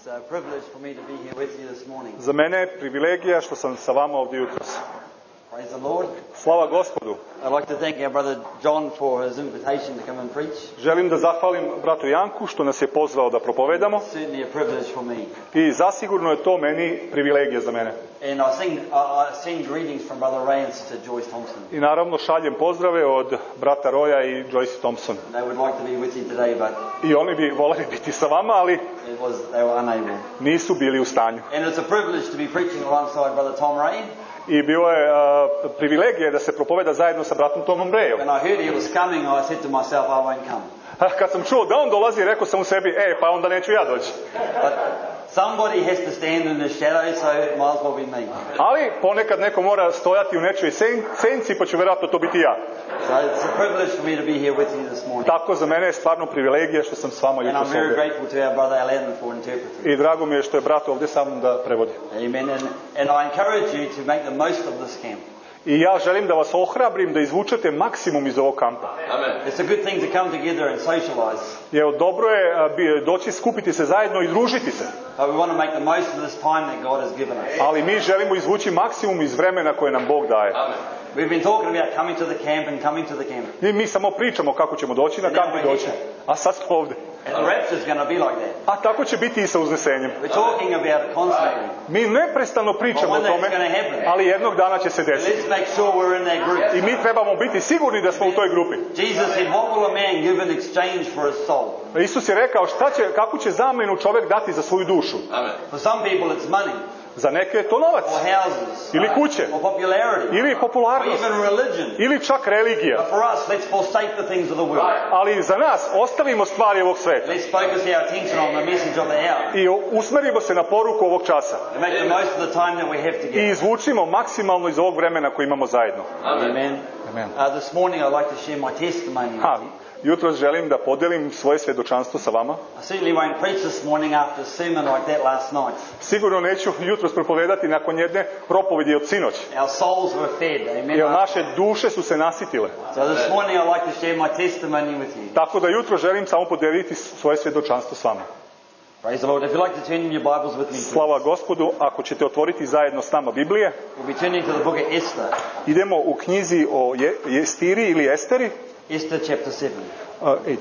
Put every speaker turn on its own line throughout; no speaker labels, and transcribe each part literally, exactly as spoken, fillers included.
a privilege for me to be here with you this morning.
Za mene je privilegija što sam sa vama ovdje jutros.
Praise the Lord.
Slava Gospodu.
I'd like to thank our brother John for his invitation to come and preach.
Želim da zahvalim bratu Janku što nas je pozvao da propovedamo.
Certainly a privilege for me.
I zasigurno je to meni privilegija za mene.
And I sing, I, I send greetings from brother Ray and sister Joyce Thompson.
I naravno šaljem pozdrave od brata Roya i Joyce Thompson.
They would like to be with you today, but
I oni bi voleli biti sa vama, ali
it was, they were unable.
nisu bili u stanju.
And it's a privilege to be preaching alongside brother Tom Ray.
I bilo je uh, privilegije da se propoveda zajedno sa bratom Tomom Rayom.
When I heard he was coming, I said to myself, I won't come.
Kad sam čuo da on dolazi, rekao sam u sebi, e, pa onda neću ja doći.
But somebody has to stand in the shadow, so it might as well be me.
Ali ponekad neko mora stojati u nečoj sen, senci, pa će vjerojatno to biti ja.
So it's a privilege for me to be here with you this morning.
Tako za mene je stvarno privilegija što sam s vama
And
jutros
I'm very
ovdje.
grateful to our brother Alan for interpreting.
I drago mi je što je brat ovdje sa mnom da prevodi.
Amen. And, and I encourage you to make the most of this camp.
I ja želim da vas ohrabrim da izvučete maksimum iz ovog kampa.
Amen. It's a good thing to come together and socialize.
Jer dobro je a, bi, doći skupiti se zajedno i družiti se.
But we want to make the most of this time that God has given us.
Ali mi želimo izvući maksimum iz vremena koje nam Bog daje.
Amen. We've been talking about coming to the camp and coming to the camp.
I mi samo pričamo kako ćemo doći na kamp i doći. A sad smo ovdje.
And the rapture is going to be like that.
A tako će biti i sa uznesenjem.
We're talking about it constantly.
Mi neprestano pričamo o tome, ali jednog dana će se desiti.
Let's make sure we're in that group.
I mi trebamo biti sigurni da smo u toj grupi.
Jesus said, what will a man give in exchange for his soul?
Isus je rekao šta će, kakvu će zamjenu čovjek dati za svoju dušu.
Amen. For some people it's money.
Za neke je to novac.
Or houses.
Ili kuće.
Or popularity.
Ili
Or
popularnost.
even religion.
Ili čak religija.
But for us, let's forsake the things of the world.
Ali za nas ostavimo stvari ovog sveta.
Let's focus our attention on the message of the hour.
I usmerimo se na poruku ovog časa.
And make the most of the time that we have together.
I izvučimo maksimalno iz ovog vremena koje imamo zajedno.
Amen.
Amen.
Uh, this morning I'd like to share my testimony
Ha,
with you.
jutros želim da podijelim svoje svjedočanstvo sa vama.
I certainly won't preach this morning after a sermon like that last night.
Sigurno neću jutros propovedati nakon jedne propovedi od sinoć.
Our souls were fed. Amen.
Jer naše duše su se nasitile.
So this morning I'd like to share my testimony with you.
Tako da jutro želim samo podijeliti svoje svjedočanstvo s vama.
Praise the Lord. If you'd like to turn in your Bibles with me, please.
Slava Gospodu, ako ćete otvoriti zajedno s nama Biblije.
We'll be turning to the book of Esther.
Idemo u knjizi o Je- Estiri ili Esteri.
Esther chapter seven.
Uh, eight.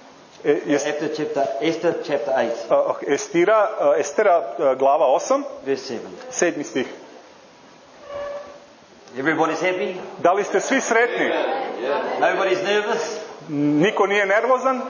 E, jest,
Esther chapter, Esther chapter eight,
uh, Estira, uh, Estera uh, glava osam,
verse seven.
sedmi stih.
Everybody's happy?
Da li ste svi sretni?
Nobody's nervous?
Niko nije nervozan?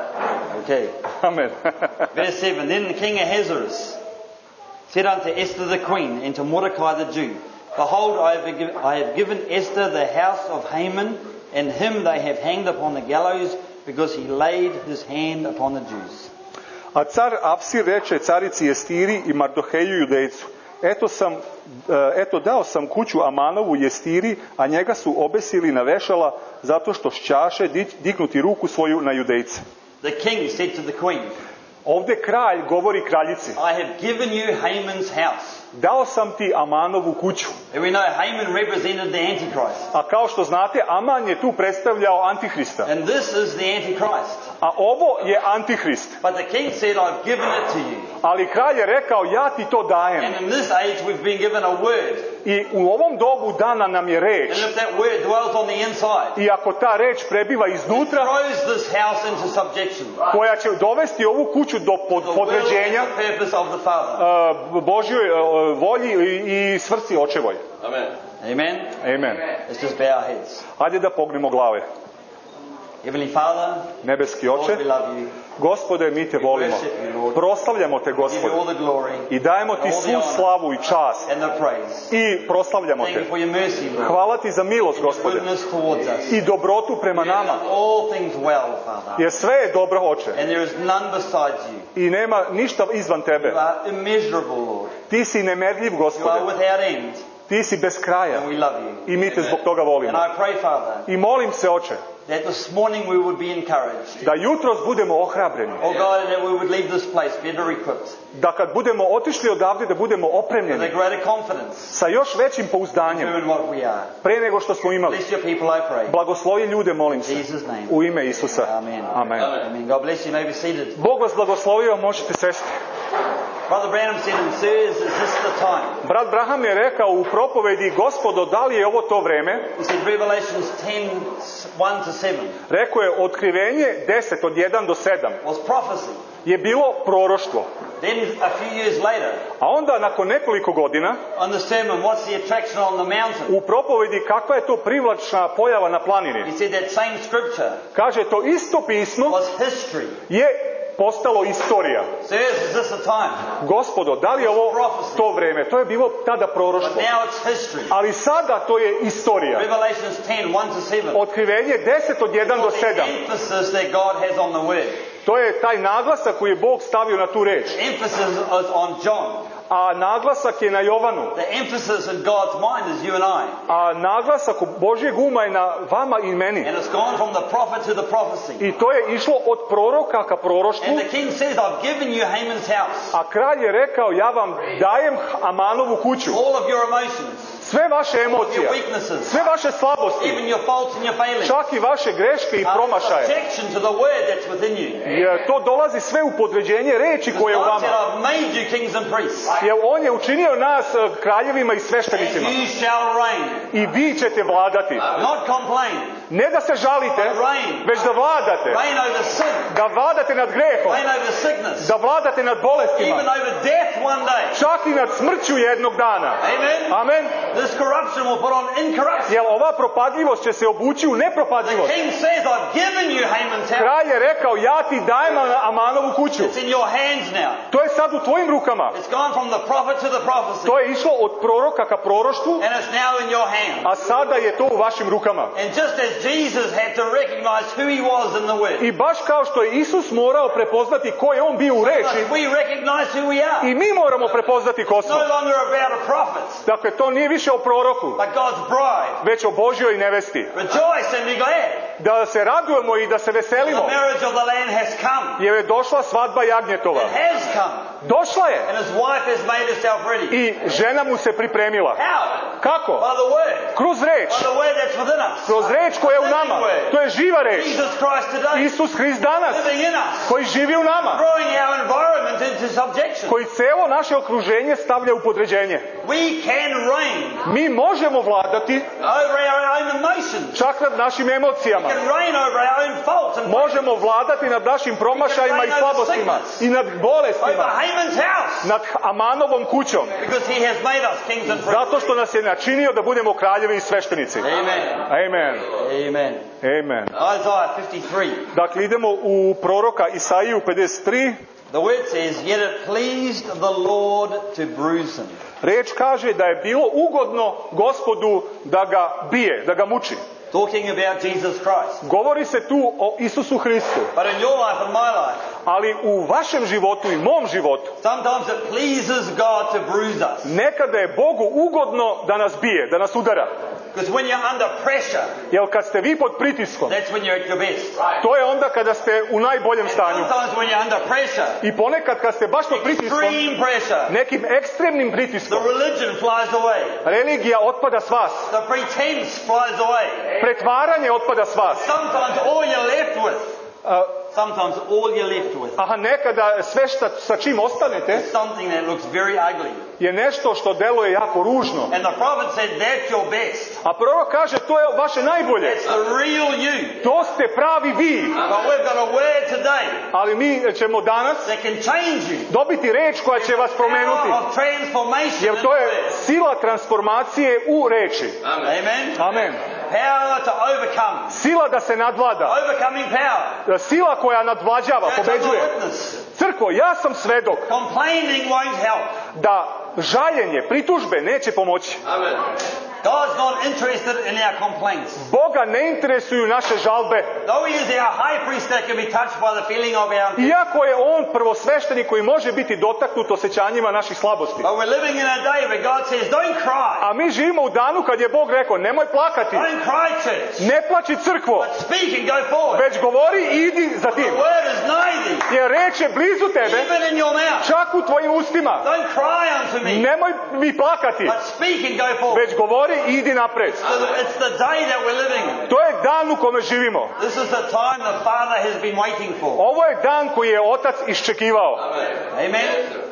Okay.
Amen.
Verse seven. Then the king Ahasuerus said unto Esther the queen and to Mordecai the Jew, Behold, I have, given, I have given Esther the house of Haman, and him they have hanged upon the gallows, because he laid his hand upon the Jews.
A car Apsir reče carici Estiri i Mardoheju judejcu, eto sam, eto dao sam kuću Amanovu Estiri, a njega su obesili na vešala zato što šćaše dignuti ruku svoju na judejce.
The king said to the queen,
Ovdje kralj govori kraljici,
I have given you Haman's house.
dao sam ti Amanovu kuću.
And we know Haman represented the Antichrist.
A kao što znate, Aman je tu predstavljao Antihrista.
And this is the Antichrist.
A ovo je Antihrist.
But the king said, I've given it to you.
Ali kralj je rekao, ja ti to dajem.
And in this age we've been given a word.
I u ovom dobu dana nam je reč.
And if that word dwells on the inside,
I ako ta reč prebiva
it
iznutra,
throws this house into subjection.
koja će dovesti ovu kuću do pod,
The will
podređenja
and the purpose of the Father.
uh, Božjoj uh, volji i, i svrsi očevoj.
Amen. Amen.
Amen.
Let's just bow our heads.
Hajde da pognemo glave.
Heavenly Father,
Nebeski
Lord,
oče,
we love you.
Gospode, mi te volimo. Proslavljamo te,
Give you all
Gospode.
the glory
I dajemo ti svu slavu i čast.
and the praise.
I proslavljamo
Thank you
te.
for your mercy, Lord.
Hvala ti za milost, Gospode.
Goodness towards us.
I dobrotu prema nama.
All things well, Father.
Jer sve je dobro, oče.
And there is none besides you.
I nema ništa izvan tebe.
You are immeasurable, Lord.
Ti si nemerljiv,
You are
Gospode.
without end.
Ti si bez kraja.
And we love you.
I mi te zbog toga
And
volimo.
I pray, Father,
I molim se, oče,
that this morning we would be encouraged.
da jutros budemo ohrabreni.
Oh God, and that we would leave this place better equipped.
Da kad budemo otišli odavde, da budemo
With a
opremljeni.
greater confidence
Sa još većim
in
pouzdanjem.
doing what we are.
Pre nego što smo imali.
Bless your people, I pray.
Blagoslovi ljude, molim
In
se.
Jesus' name.
U ime Isusa.
Amen.
Amen.
Amen. God bless you. You may be seated.
Bog vas blagoslovio, možete sesti.
Brother Branham said, and sirs, is this the time?
Brat Branham je rekao u propovedi, Gospodo, da li je ovo to vreme?
He said, Revelations ten, one to seven
Rekao je, otkrivenje deset od jedan do sedam
was prophecy.
je bilo proroštvo.
Then a few years later,
A onda, nakon nekoliko godina,
on the sermon, what's the attraction on the mountain?
u propovedi kakva je to privlačna pojava na
He
planini,
said that same scripture
kaže, to isto pismo
was history.
je postalo istorija.
Sirs, is this the time?
Gospodo, da li je ovo to vreme? To je bilo tada
But
proroštvo.
now it's history.
Ali sada to je istorija.
Revelations ten, one to seven.
Otkrivenje deset od jedan do
The
sedam.
emphasis that God has on the word.
To je taj naglasak koji je Bog stavio na tu reč.
The emphasis is on John.
A naglasak je na Jovanu.
The emphasis in God's mind is you and I.
A naglasak Božjeg uma je na vama i meni.
And it's gone from the prophet to the prophecy.
I to je išlo od proroka ka proroštvu.
And the king says, I've given you Haman's house.
A kralj je rekao, ja vam dajem Amanovu kuću.
All of your emotions.
Sve vaše
Your
emocije.
weaknesses.
Sve vaše slabosti.
Even your faults and your failings.
Čak i vaše greške i
Are
promašaje.
subjection to the word that's within you.
Jer to dolazi sve u podređenje reči
Because
koje je u
God said,
vama.
I've made you kings and priests.
Jer on je učinio nas eh, kraljevima i
And
sveštenicima.
you shall reign.
I vi ćete vladati.
Not complain.
Ne da se žalite, već da vladate.
Reign over sin.
Da vladate nad grehom.
Reign over sickness.
Da vladate nad bolestima.
Even over death one day.
Čak i nad smrću jednog dana.
Amen.
Amen.
This corruption will put on incorruption.
Jer ova propadljivost će se obući u
The
nepropadljivost.
king says, I've given you Haman's house.
Kralj je rekao, ja ti dajem Amanovu kuću.
It's in your hands now.
To je sad u tvojim rukama.
It's gone from the prophet to the prophecy.
To je išlo od proroka ka proroštvu,
And it's now in your hands.
a sada je to u vašim rukama.
And just as Jesus had to recognize who he was in the word,
I baš kao što je Isus morao prepoznati ko je on bio u reči,
we recognize who we are.
i mi moramo prepoznati ko smo.
No longer about a prophet,
Dakle, to nije više o proroku,
but God's bride.
već o Božjoj nevesti.
Rejoice and be glad.
Da se radujemo i da se
The
veselimo,
marriage of the Lamb has come.
jer je došla svadba jagnjetova.
It has come.
Došla je
And his wife has made herself ready.
i žena mu se pripremila.
How?
Kako?
By the word.
Kroz reč.
By the word that's within us.
Kroz reč koja je u nama. To je živa reč.
Jesus Christ today.
Isus Hrist danas,
Living in us.
koji živi u nama,
Throwing our environment into subjection.
koji celo naše okruženje stavlja u podređenje.
We can reign
Mi možemo vladati
over our own emotions.
čak nad našim emocijama.
We can reign over our own faults and
Možemo vladati nad našim promašajima i slabostima i nad
over
bolestima,
Haman's house.
nad Amanovom kućom,
Because he has made us kings and priests.
zato što nas je načinio da budemo kraljevi i sveštenici.
Amen.
Amen.
Amen.
Amen.
Isaiah fifty-three.
Dakle, idemo u proroka Isaiju pedeset tri.
The word says, Yet it pleased the Lord to bruise him.
Reč kaže da je bilo ugodno Gospodu da ga bije, da ga muči.
Talking about Jesus Christ.
Govori se tu o Isusu Hristu.
But in your life and my life,
Ali u vašem životu i mom životu
sometimes it pleases God to bruise us.
nekada je Bogu ugodno da nas bije, da nas udara.
Because when you're under pressure,
Jer kad ste vi pod pritiskom,
that's when you're at your best.
to je onda kada ste u najboljem stanju.
Sometimes when you're under pressure,
I ponekad kad ste baš pod pritiskom,
extreme pressure,
nekim ekstremnim
the
pritiskom,
religion flies away.
religija otpada s vas.
The pretense flies away.
Pretvaranje otpada s vas.
Sometimes all you're left with,
A,
sometimes all you're left with
a nekada sve šta, sa čim ostanete
is something that looks very ugly.
je nešto što deluje jako ružno.
And the prophet said, that's your best.
A prorok kaže, to je vaše najbolje.
It's the real you.
To ste pravi vi.
But we've got a word today
Ali mi ćemo danas
that can change you.
dobiti reč koja će vas promenuti.
Power of transformation
Jer
in
to
the
je
word.
sila transformacije u reči.
Amen.
Amen.
Power to overcome.
Sila da se nadvlada.
Overcoming power.
Sila koja nadvlađava,
Church, I'm a
pobeđuje.
witness.
Crkvo, ja sam svedok
Complaining won't help.
da žaljenje, pritužbe neće pomoći.
Amen. God's not interested in our complaints.
Boga ne interesuju naše žalbe.
Though he is our high priest that can be touched by the feeling of our...
Iako je on prvosveštenik koji može biti dotaknut osjećanjima naših slabosti.
But we're living in a day where God says, don't cry.
A mi živimo u danu kad je Bog rekao, nemoj plakati,
Don't cry, church.
ne plači crkvo,
But speak and go forward.
već govori i idi za
The
tim.
word is nigh thee,
Jer reč je blizu tebe,
even in your mouth.
čak u tvojim ustima.
Don't cry unto me,
Nemoj mi plakati,
but speak and go forward.
već govori i idi napred.
So it's the day that we're living in.
To je dan u kome živimo.
This is the time the Father has been waiting for.
Ovo je dan koji je Otac iščekivao.
Amen.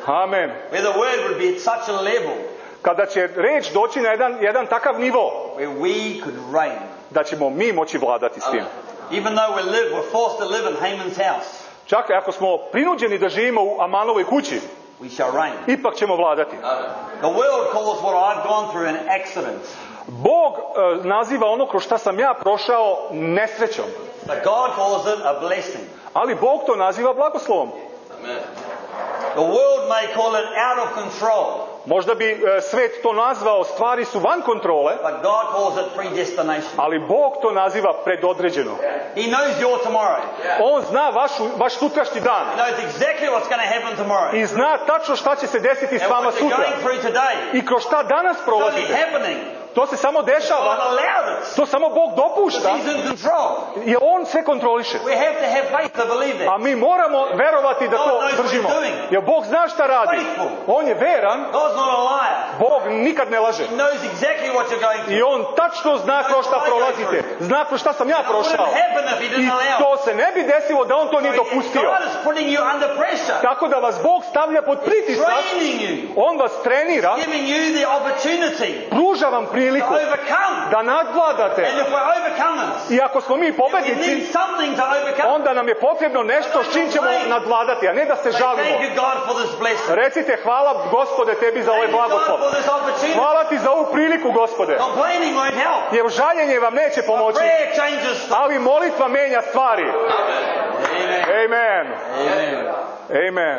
Amen.
Where the word would be at such a level
Kada će reč doći na jedan, jedan takav nivo,
where we could reign.
da ćemo mi moći vladati s tim.
Even though we live, we're forced to live in Haman's house,
Čak ako smo prinuđeni da živimo u Amanovoj kući,
we shall reign.
ipak ćemo vladati.
The world calls what I've gone through an accident.
Bog e, naziva ono kroz šta sam ja prošao nesrećom,
But God calls it a blessing.
ali Bog to naziva blagoslovom.
The world may call it out of control,
Možda bi e, svet to nazvao stvari su van kontrole,
but God calls it predestination.
ali Bog to naziva predodređeno.
He knows your tomorrow.
On zna vašu, vaš sutrašnji dan
He knows exactly what's going to happen tomorrow.
i zna tačno šta će se desiti s
And
vama
what you're
sutra
going through today
i kroz šta danas
is only
prolazite.
happening.
To se samo
God
dešava,
allowed it.
to samo Bog dopušta,
He's in control.
jer On sve kontroliše.
We have to have faith to believe
A
that.
mi moramo verovati da to držimo. Jer Bog zna šta radi. On je veran,
God's not a liar.
Bog nikad ne laže.
He knows exactly what you're going through.
I On tačno zna kroz šta prolazite. Zna kroz šta sam ja
It wouldn't
prošao.
happen if He
I
didn't allow it.
to se ne bi desilo da On to nije dopustio.
God is putting you under pressure.
Tako da vas Bog stavlja pod pritisak.
Training you.
On vas trenira,
Giving you the opportunity
pruža vam
to
priliku
overcome.
da nadvladate.
And if we're overcomers,
I ako smo mi
we
pobednici,
need something to overcome.
onda nam je potrebno nešto s čim ćemo nadvladati, a ne da se
Say,
žalimo.
thank you, God, for this blessing.
Recite hvala Gospode tebi za ovaj
Thank you, God,
blagoslov.
for this opportunity.
Hvala ti za ovu priliku, Gospode.
Complaining won't help.
Jer žaljenje vam neće pomoći,
Prayer changes stuff.
ali molitva menja stvari.
Amen.
Amen.
Amen.
Amen.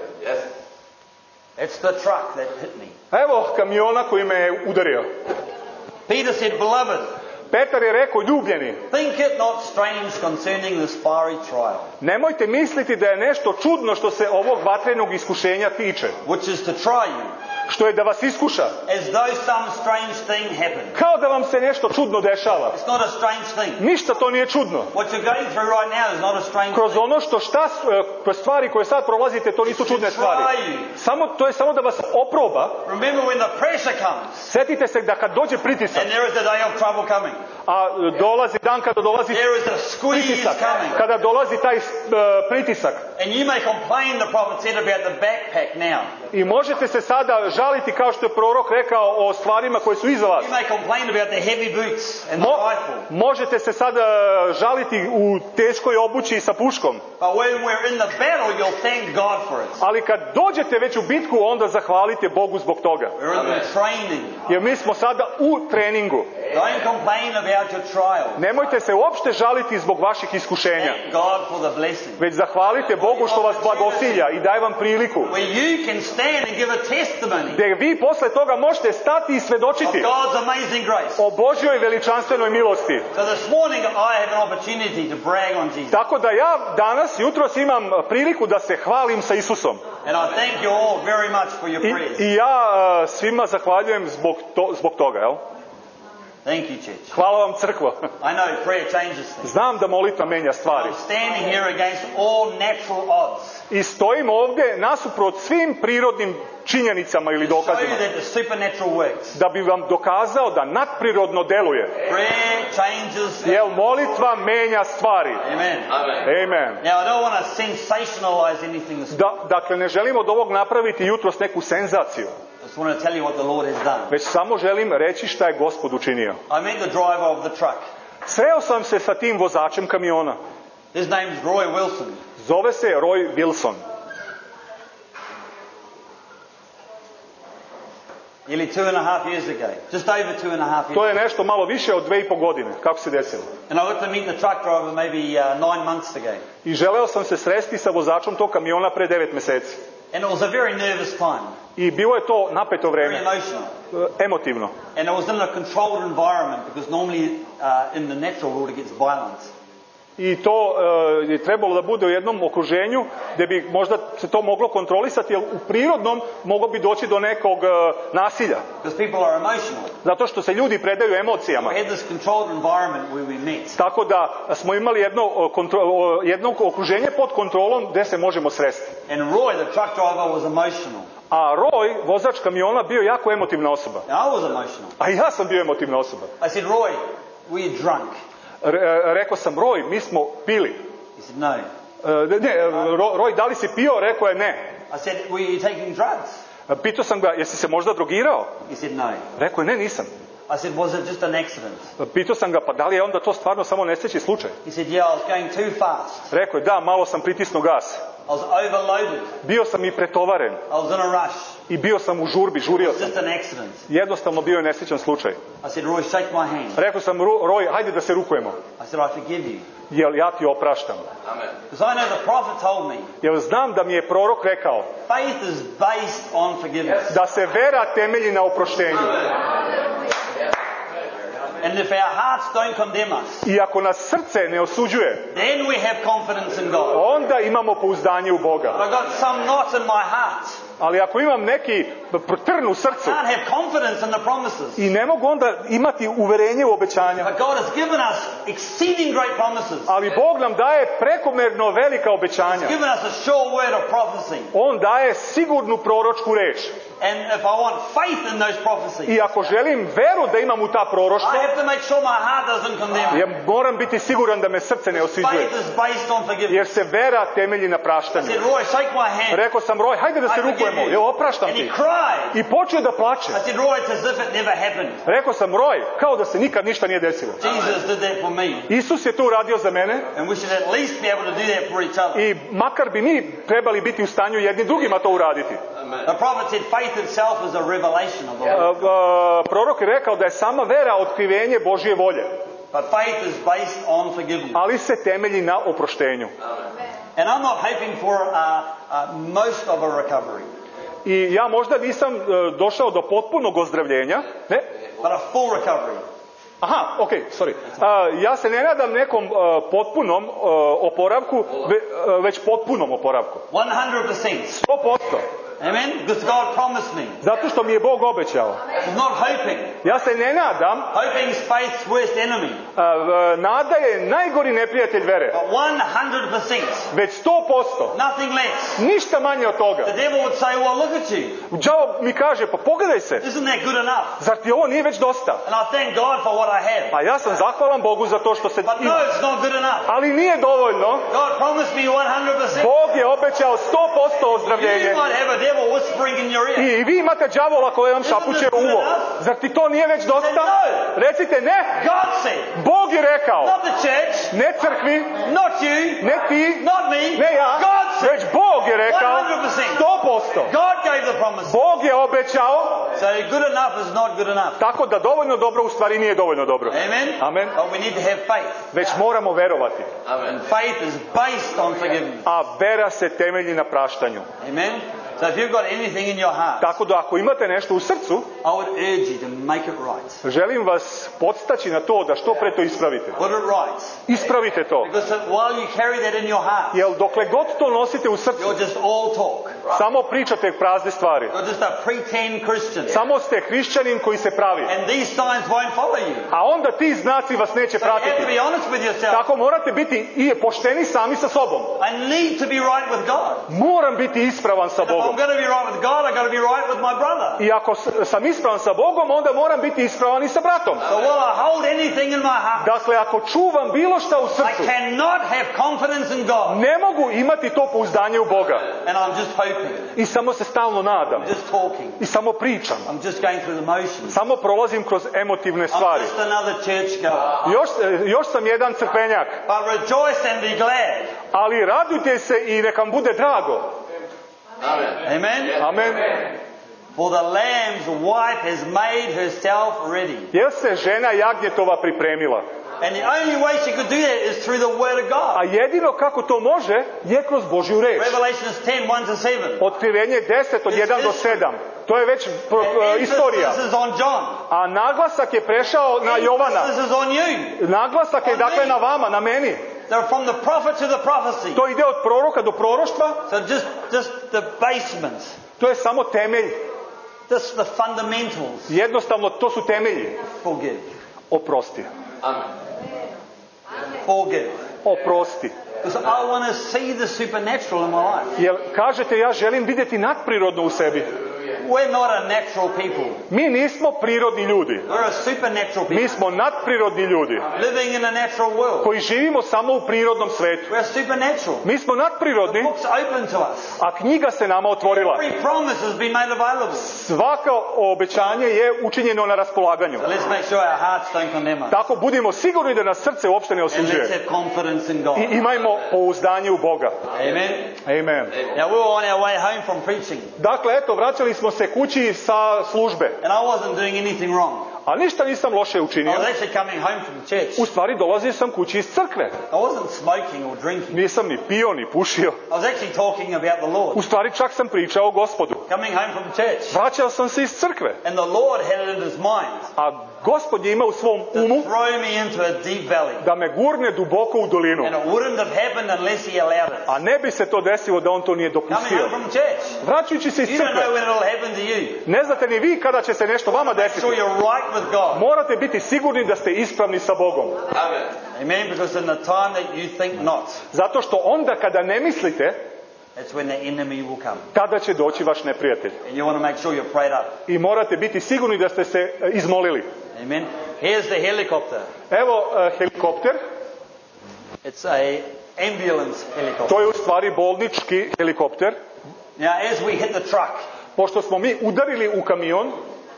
It's the truck that hit me.
Evo kamiona koji me je udario.
Peter said, beloved,
Petar je rekao, ljubljeni,
think it not strange concerning this fiery trial,
nemojte misliti da je nešto čudno što se ovog vatrenog iskušenja tiče,
which is to try you,
što je da vas iskuša,
as though some strange thing happened.
kao da vam se nešto čudno dešava.
It's not a strange thing.
Ništa to nije čudno.
What you're going through right now is not a strange
Kroz
thing.
ono što šta, kroz stvari koje sad prolazite, to nisu čudne stvari. Samo, to je samo da vas oproba.
Remember when the pressure comes,
Setite se da kad dođe pritisak,
and there is a day of trouble coming.
a dolazi dan kada dolazi
There is a squeeze
pritisak,
coming.
kada dolazi taj uh, pritisak,
And you may complain, the prophet said, about the backpack now.
i možete se sada žaliti, kao što je prorok rekao, o stvarima koje su iza vas.
You may complain about the heavy boots and the
Mo,
rifle.
možete se sada žaliti u teškoj obući sa puškom,
But when we're in the battle, you'll thank God for it.
ali kad dođete već u bitku, onda zahvalite Bogu zbog toga.
We're in the training.
Jer mi smo sada u treningu.
Don't complain about your trial.
Nemojte se uopšte žaliti zbog vaših iskušenja,
Thank God for the blessing.
već zahvalite Bogu što vas blagosilja i daje vam priliku,
Where you can stand and give a testimony
gdje vi posle toga možete stati i
of
svedočiti
God's amazing grace.
o Božjoj veličanstvenoj milosti.
So this morning I have an opportunity to brag on Jesus.
Tako da ja danas, jutros imam priliku da se hvalim sa Isusom.
And I thank you all very much for your
I,
prayers.
i ja uh, svima zahvaljujem zbog, to, zbog toga. Jel?
Thank you, church.
Hvala vam, crkvo.
I know prayer changes things.
Znam da molitva menja stvari.
I'm standing here against all natural odds.
I stojim ovdje nasuprot svim prirodnim činjenicama ili
To show you
dokazima,
that the supernatural works.
da bi vam dokazao da nadprirodno deluje.
Prayer changes.
Jer molitva menja stvari.
Amen.
Amen.
Now, I don't want to sensationalize anything this morning.
Da, dakle, ne želim od ovog napraviti jutros neku senzaciju,
I just want to tell you what the Lord has done.
već samo želim reći šta je Gospod učinio.
I met the driver of the truck.
Sreo sam se sa tim vozačem kamiona.
His name's Roy Wilson.
Zove se Roy Wilson.
Nearly two and a half years ago. Just over two and a half years
To je nešto malo više od dve i po godine. Kako se desilo?
And I got to meet the truck driver maybe uh, nine months ago.
I želeo sam se sresti sa vozačom tog kamiona pre devet meseci.
And it was a very nervous time.
I bilo je to napeto
Very
vreme,
emotional.
emotivno.
And it was in a controlled environment because normally uh, in the natural world it gets violent.
I to uh, je trebalo da bude u jednom okruženju gdje bi možda se to moglo kontrolisati, jer u prirodnom moglo bi doći do nekog uh, nasilja.
Because people are emotional.
Zato što se ljudi predaju emocijama.
We had this controlled environment where we met.
Tako da smo imali jedno, kontro, jedno okruženje pod kontrolom gdje se možemo sresti.
And Roy, the truck driver, was emotional.
A Roy, vozač kamiona, bio jako emotivna osoba.
And I was emotional.
A ja sam bio emotivna osoba.
I said, Roy, we're drunk.
Re, rekao sam, Roy, mi smo pili.
He said, no.
E, ne, Roy, da li si pio? Rekao je ne.
I said, were you taking drugs?
Pitao sam ga, jesi se možda drogirao?
He said, no.
Rekao je, ne, nisam.
I said, was it just an accident?
Pitao sam ga, pa da li je onda to stvarno samo nesrećni slučaj?
He said, yeah, I was going too fast.
Rekao je, da, malo sam pritisnuo gas.
I was overloaded.
Bio sam i pretovaren.
I was in a rush.
I bio sam u žurbi, žurio
It was
sam.
just an accident.
Jednostavno bio je nesrećan slučaj.
I said, Roy, shake my hand.
Rekao sam, Roy, hajde da se rukujemo.
I said, I forgive you.
Jel ja ti opraštam?
Because I know the prophet told me,
Jer znam da mi je prorok rekao
faith is based on forgiveness.
da se vera temelji na oproštenju.
And if our hearts don't condemn us,
I ako nas srce ne osuđuje,
then we have confidence in God.
onda imamo pouzdanje u Boga.
But I got some knots in my heart.
Ali ako imam neki trn u srcu
I can't have confidence in the promises.
i ne mogu onda imati uverenje u obećanja,
But God has given us exceeding great promises.
ali Bog nam daje prekomerno velika obećanja.
He's given us a sure word of prophecy.
On daje sigurnu proročku reč.
And if I want faith in those prophecies,
I ako želim veru da imam u ta proroštva,
I have to make sure my heart doesn't condemn me.
ja moram biti siguran da me srce ne osuđuje.
Faith is based on forgiveness.
Jer se vera temelji na
I
praštanju.
said, Roy, shake my hand.
Rekao sam, Roy, hajde da se
I forgive
rukujemo.
you.
Evo, opraštam
And he
ti.
cried.
I počeo da plače.
I said, Roy, it's as if it never happened.
Rekao sam, Roy, kao da se nikad ništa nije desilo.
Jesus did that for me.
Isus je to uradio za mene
And we should at least be able to do that for each other.
i makar bi mi trebali biti u stanju jedni drugima to uraditi.
The prophet said faith itself is a revelation of the
Uh,
Lord.
uh, prorok je rekao da je sama vera otkrivenje Božje volje,
But faith is based on forgiveness.
ali se temelji na oproštenju.
And I'm not hoping for uh, uh, most of a recovery,
I ja možda nisam uh, došao do potpunog ozdravljenja, ne?
but a full recovery.
Aha, ok, sorry. Uh, ja se ne nadam nekom uh, potpunom uh, oporavku, ve, uh, već potpunom oporavku.
one hundred percent.
sto posto.
Amen? Because God promised me.
Zato što mi je Bog obećao.
I'm not hoping.
Ja se ne nadam,
Hoping is faith's worst enemy.
uh, uh, nada je najgori neprijatelj vere.
But one hundred percent.
Već sto posto.
Nothing less.
Ništa manje od toga.
The devil would say, well, look at you.
Đavo mi kaže, pa pogledaj se,
Isn't that good enough?
zar ti ovo nije već dosta?
And I thank God for what I have.
A ja sam zahvalan Bogu za to što se
But no,
ima.
it's not good enough.
Ali nije dovoljno.
God promised me one hundred percent.
Bog je obećao sto posto
You
ozdravljenje.
might have a devil whispering in your ear.
I vi imate đavola koji vam šapuće u uvo. Zar ti to nije već dosta? Recite ne.
God said,
Bog je rekao.
not the church,
Ne crkvi,
not you,
ne ti,
not me.
ne ja.
God said,
Već Bog je rekao.
one hundred percent.
sto posto.
God gave the promise.
Bog je obećao.
So good enough is not good enough.
Tako da dovoljno dobro u stvari nije dovoljno dobro.
Amen?
Amen.
But we need to have faith.
Već moramo verovati.
And faith is based on forgiveness.
A vera se temelji na praštanju.
Amen? So if you've got anything in your heart,
Tako da ako imate nešto u srcu,
I would urge you to make it right.
želim vas podstaći na to da što pre to ispravite.
Put it right.
Ispravite to.
Because while you carry that in your heart,
Jer dokle god to nosite u srcu,
you're just all talk.
samo pričate prazne stvari.
You're just a pretend Christian.
Samo ste hrišćanin koji se pravi.
And these signs won't follow you.
A onda ti znaci vas neće
So you have to
pratiti.
be honest with yourself.
Tako morate biti i pošteni sami sa sobom.
I need to be right with God.
Moram biti ispravan sa
If I'm
Bogom.
going to be right with God, I've got to be right with my brother.
I ako s- sam ispravan sa Bogom, onda moram biti ispravan i sa bratom.
So while I hold anything in my heart,
Dakle, ako čuvam bilo šta u
I
srcu,
cannot have confidence in God.
ne mogu imati to pouzdanje u Boga.
And I'm just hoping.
I samo se stalno nadam.
I'm just talking.
I samo pričam.
I'm just going through the motions.
Samo prolazim kroz emotivne
I'm
stvari.
just another church goer.
Još, još sam jedan crkvenjak.
But rejoice and be glad.
Ali radujte se i neka vam bude drago.
Amen?
Amen.
For the lamb's wife has made herself ready.
Jer se žena jagnjetova pripremila.
And the only way she could do that is through the Word of
A
God.
jedino kako to može je kroz Božju reč.
Revelation ten, one to seven.
Otkrivenje deset od jedan do sedam. To je već pro-
The
istorija.
emphasis is on John.
A naglasak je prešao na Jovana.
This is on you.
Naglasak je dakle na vama, na meni.
They're from the prophet to the prophecy.
To ide od proroka do proroštva.
So just, just the basement.
To je samo temelj.
Just the fundamentals.
Jednostavno, to su temelji.
Forgive.
Oprosti.
Forgive.
Oprosti.
Because I want to see the supernatural in my life.
Jer kažete, ja želim vidjeti nadprirodno u sebi.
We're not a natural people.
Mi nismo prirodni ljudi.
We're a supernatural
Mi
people.
smo nadprirodni ljudi
Living in a natural world.
koji živimo samo u prirodnom svetu.
We're supernatural.
Mi smo nadprirodni,
The book's open to us.
a knjiga se nama otvorila.
Every promise has been made available.
Svako obećanje je učinjeno na raspolaganju.
So let's make sure our hearts don't condemn us.
Tako budimo sigurni da nas srce uopšte ne
And let's
osuđuje.
have confidence in God.
I imajmo pouzdanje u Boga.
Amen.
Amen.
Now we were on our way home from preaching.
Dakle, eto, vraćali smo se kući sa službe.
And I wasn't doing anything wrong.
A ništa nisam loše
I
učinio.
was actually coming home from church.
U stvari, dolazio sam kući iz crkve.
I wasn't smoking or drinking.
Nisam ni pio, ni pušio.
I was actually talking about the Lord.
U stvari, čak sam pričao o Gospodu.
Coming home from church.
Vraćao sam se iz crkve.
And the Lord had it in his mind
A Gospod je imao u svom
to
umu
throw me into a deep valley.
da me gurne duboko u dolinu.
And it wouldn't have happened unless he allowed it.
A ne bi se to desilo da on to nije
Coming
dopustio.
home from church.
Vraćajući se iz
You don't know
crkve,
when it'll happen to you.
ne znate ni vi kada će se nešto vama
Make
desiti.
sure you're right with God.
Morate biti sigurni da ste ispravni sa Bogom.
Amen. Because in the time that you think not,
Zato što onda kada ne mislite,
that's when the enemy will come.
tada će doći vaš neprijatelj.
And you want to make sure you're prayed up.
I morate biti sigurni da ste se e, izmolili.
Amen. Here's the helicopter.
Evo e, helikopter,
It's a ambulance helicopter.
to je u stvari bolnički helikopter.
Now, as we hit the truck,
Pošto smo mi udarili u kamion,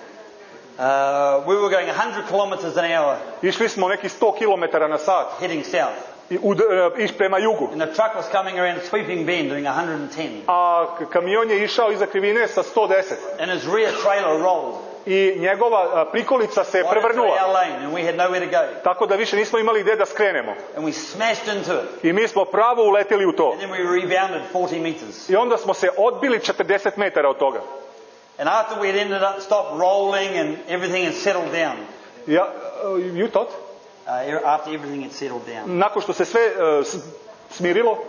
uh, we were going one hundred kilometers an hour
išli smo neki sto kilometara na sat
heading south.
i ud, e, iš prema jugu.
And the truck was coming around Sweeping Bend doing one hundred ten.
A kamion je išao iza krivine sa sto deset.
And his rear trailer rolled
I njegova e, prikolica se
right into our
prevrnula.
lane and we had nowhere to go.
Tako da više nismo imali gde da skrenemo.
And we smashed into it.
I mi smo pravo uleteli u to.
And then we rebounded forty meters.
I onda smo se odbili četrdeset metara od toga.
And after we had ended up, stopped rolling and everything had settled down,
Ja, uh, you thought?
uh, er- after everything had settled down,
Nakon što se sve uh, s- smirilo,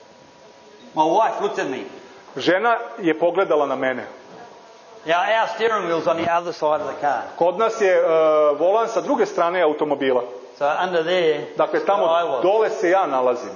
my wife looked at me.
žena je pogledala na mene.
Now, our steering wheel's on the other side of the car.
Kod nas je uh, volan sa druge strane automobila.
So under there,
Dakle,
where I
tamo
was.
dole se ja nalazim.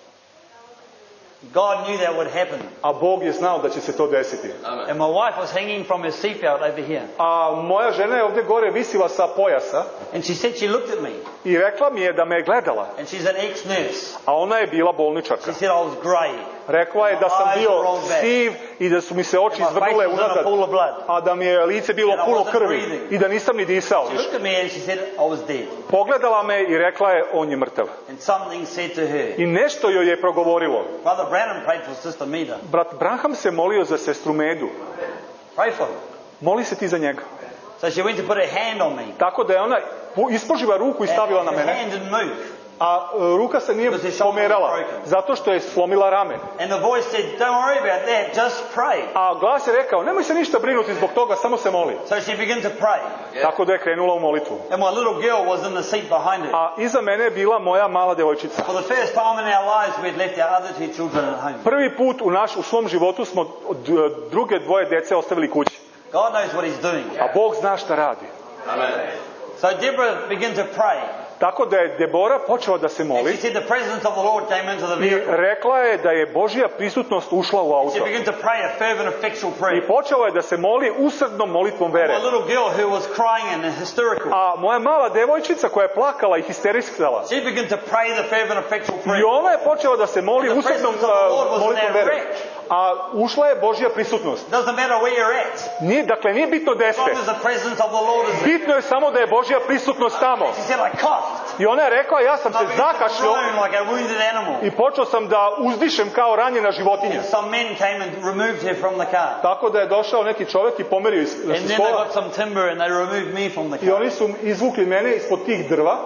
God knew that would happen.
A Bog je znao da će se to desiti.
And my wife was hanging from her seatbelt over here.
A moja žena je ovdje gore visila sa pojasa
And she said she looked at me.
i rekla mi je da me je gledala.
And she's an ex-nurse.
A ona je bila bolničarka.
She said I was grey.
Rekla je da sam bio siv i da su mi se oči
And my face
izvrnule
was in a
unazad.
pool of blood.
A da mi je lice bilo
And I
puno
wasn't
krvi
breathing.
i da nisam ni disao.
She looked at me and she said I was dead.
Pogledala me i rekla je, on je mrtav.
And something said to her,
I nešto joj je progovorilo.
Brother Branham prayed for Sister Mida.
Brat Branham se molio za sestru Medu.
Pray for her.
Moli se ti za njega.
So she went to put her hand on me.
Tako da je ona pu- ispoživa ruku i stavila na
Her
mene.
hand didn't move.
A e, ruka se nije
Because her shoulder was
pomerala.
broken.
Zato što je slomila rame.
And the voice said, don't worry about that, just pray.
A glas je rekao, nemoj se ništa brinuti zbog toga, samo se moli.
So she began to pray.
Tako da je krenula u molitvu.
And my little girl was in the seat behind her.
A iza mene je bila moja mala devojčica.
For the first time in our lives, we'd left our other two children at home.
Prvi put u, naš, u svom životu smo d- druge dvoje djece ostavili kući.
God knows what he's doing.
A Bog zna šta radi.
So Deborah began to pray.
Tako da je Debora počela da se
And she
moli
said the presence of the Lord came into the
i
vehicle.
rekla je da je Božja prisutnost ušla u
She
auto.
began to pray a fervent, effectual
I
prayer.
počela je da se moli usrdnom molitvom vere.
My little girl who was crying and hysterical,
A moja mala devojčica koja je plakala i histeriskala,
she began to pray the fervent, effectual
i
prayer.
ona je počela da se moli
And the
usrdnom
presence of the Lord was
a,
in
molitvom
that
vere.
wreck.
A ušla je Božja prisutnost.
Doesn't matter where you're at.
Nije, dakle, nije bitno gde
As long
ste.
as the presence of the Lord is there.
Bitno je samo da je Božja prisutnost tamo.
She said, I coughed.
I ona je rekla, ja sam
I
se
began to
zakašljao
groan like a wounded animal.
i počeo sam da uzdišem kao ranjena životinja.
Some men came and removed her from the car.
Tako da je došao neki čovjek i pomerio iz
And then they
stola
got some timber and they removed me from the
i
car.
oni su izvukli mene ispod tih drva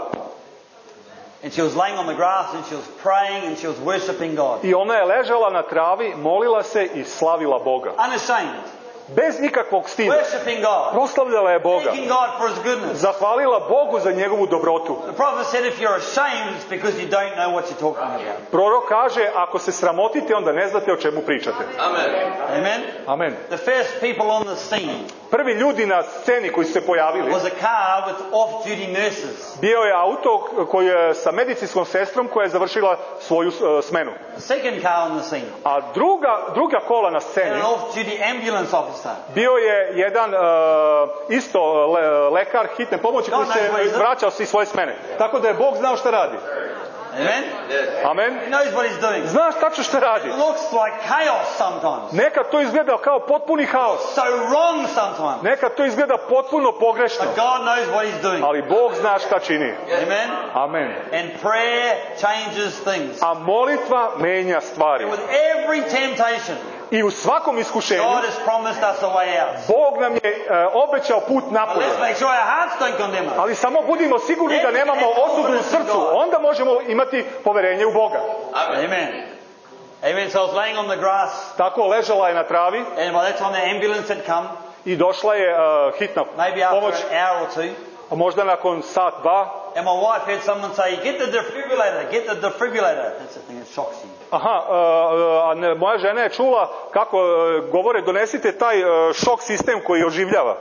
And she was laying on the grass and she was praying and she was worshipping God.
i ona je ležala na travi, molila se i slavila Boga.
Unashamed.
Bez nikakvog stida.
Worshipping God.
Proslavljala je Boga.
Thanking God for His goodness.
Zahvalila Bogu za njegovu dobrotu.
The prophet said if you're ashamed, it's because you don't know what you're talking about.
Prorok kaže, ako se sramotite, onda ne znate o čemu pričate.
Amen?
Amen.
The first people on the scene
Prvi ljudi na sceni koji su se pojavili,
was a car with off-duty nurses.
bio je auto koji je sa medicinskom sestrom koja je završila svoju uh, smenu.
The second car on the scene
A druga, druga kola na
had
sceni
an off-duty ambulance officer. officer.
Bio je jedan uh, isto le, lekar hitne pomoći koji se vraćao sa svoje smene. Tako da je Bog znao šta radi.
Amen?
Amen.
He knows what he's doing.
Znaš tačno šta radi.
It looks like chaos sometimes.
Nekad to izgleda kao potpuni haos.
So wrong sometimes.
Nekad to izgleda potpuno pogrešno.
But God knows what he's doing.
Ali Bog zna šta čini.
Amen?
Amen.
And prayer changes things.
A molitva menja stvari.
And with every temptation,
I u svakom iskušenju
God has promised us a way out.
Bog nam je uh, obećao put
But
napolje.
let's make sure our hearts don't condemn us.
Ali samo budimo sigurni da nemamo osudu u srcu. Onda možemo imati poverenje u Boga.
Amen. Amen. So I was laying on the grass,
Tako ležala je na travi
and by that time the ambulance had come,
i došla je uh, hitna
maybe after
pomoć.
an hour or two.
A možda nakon sat, dva.
And my wife heard someone say, "Get the defibrillator, get the defibrillator." That's the thing that shocks you.
Aha, uh, a ne, moja žena je čula kako uh, govore, donesite taj uh, šok sistem koji oživljava.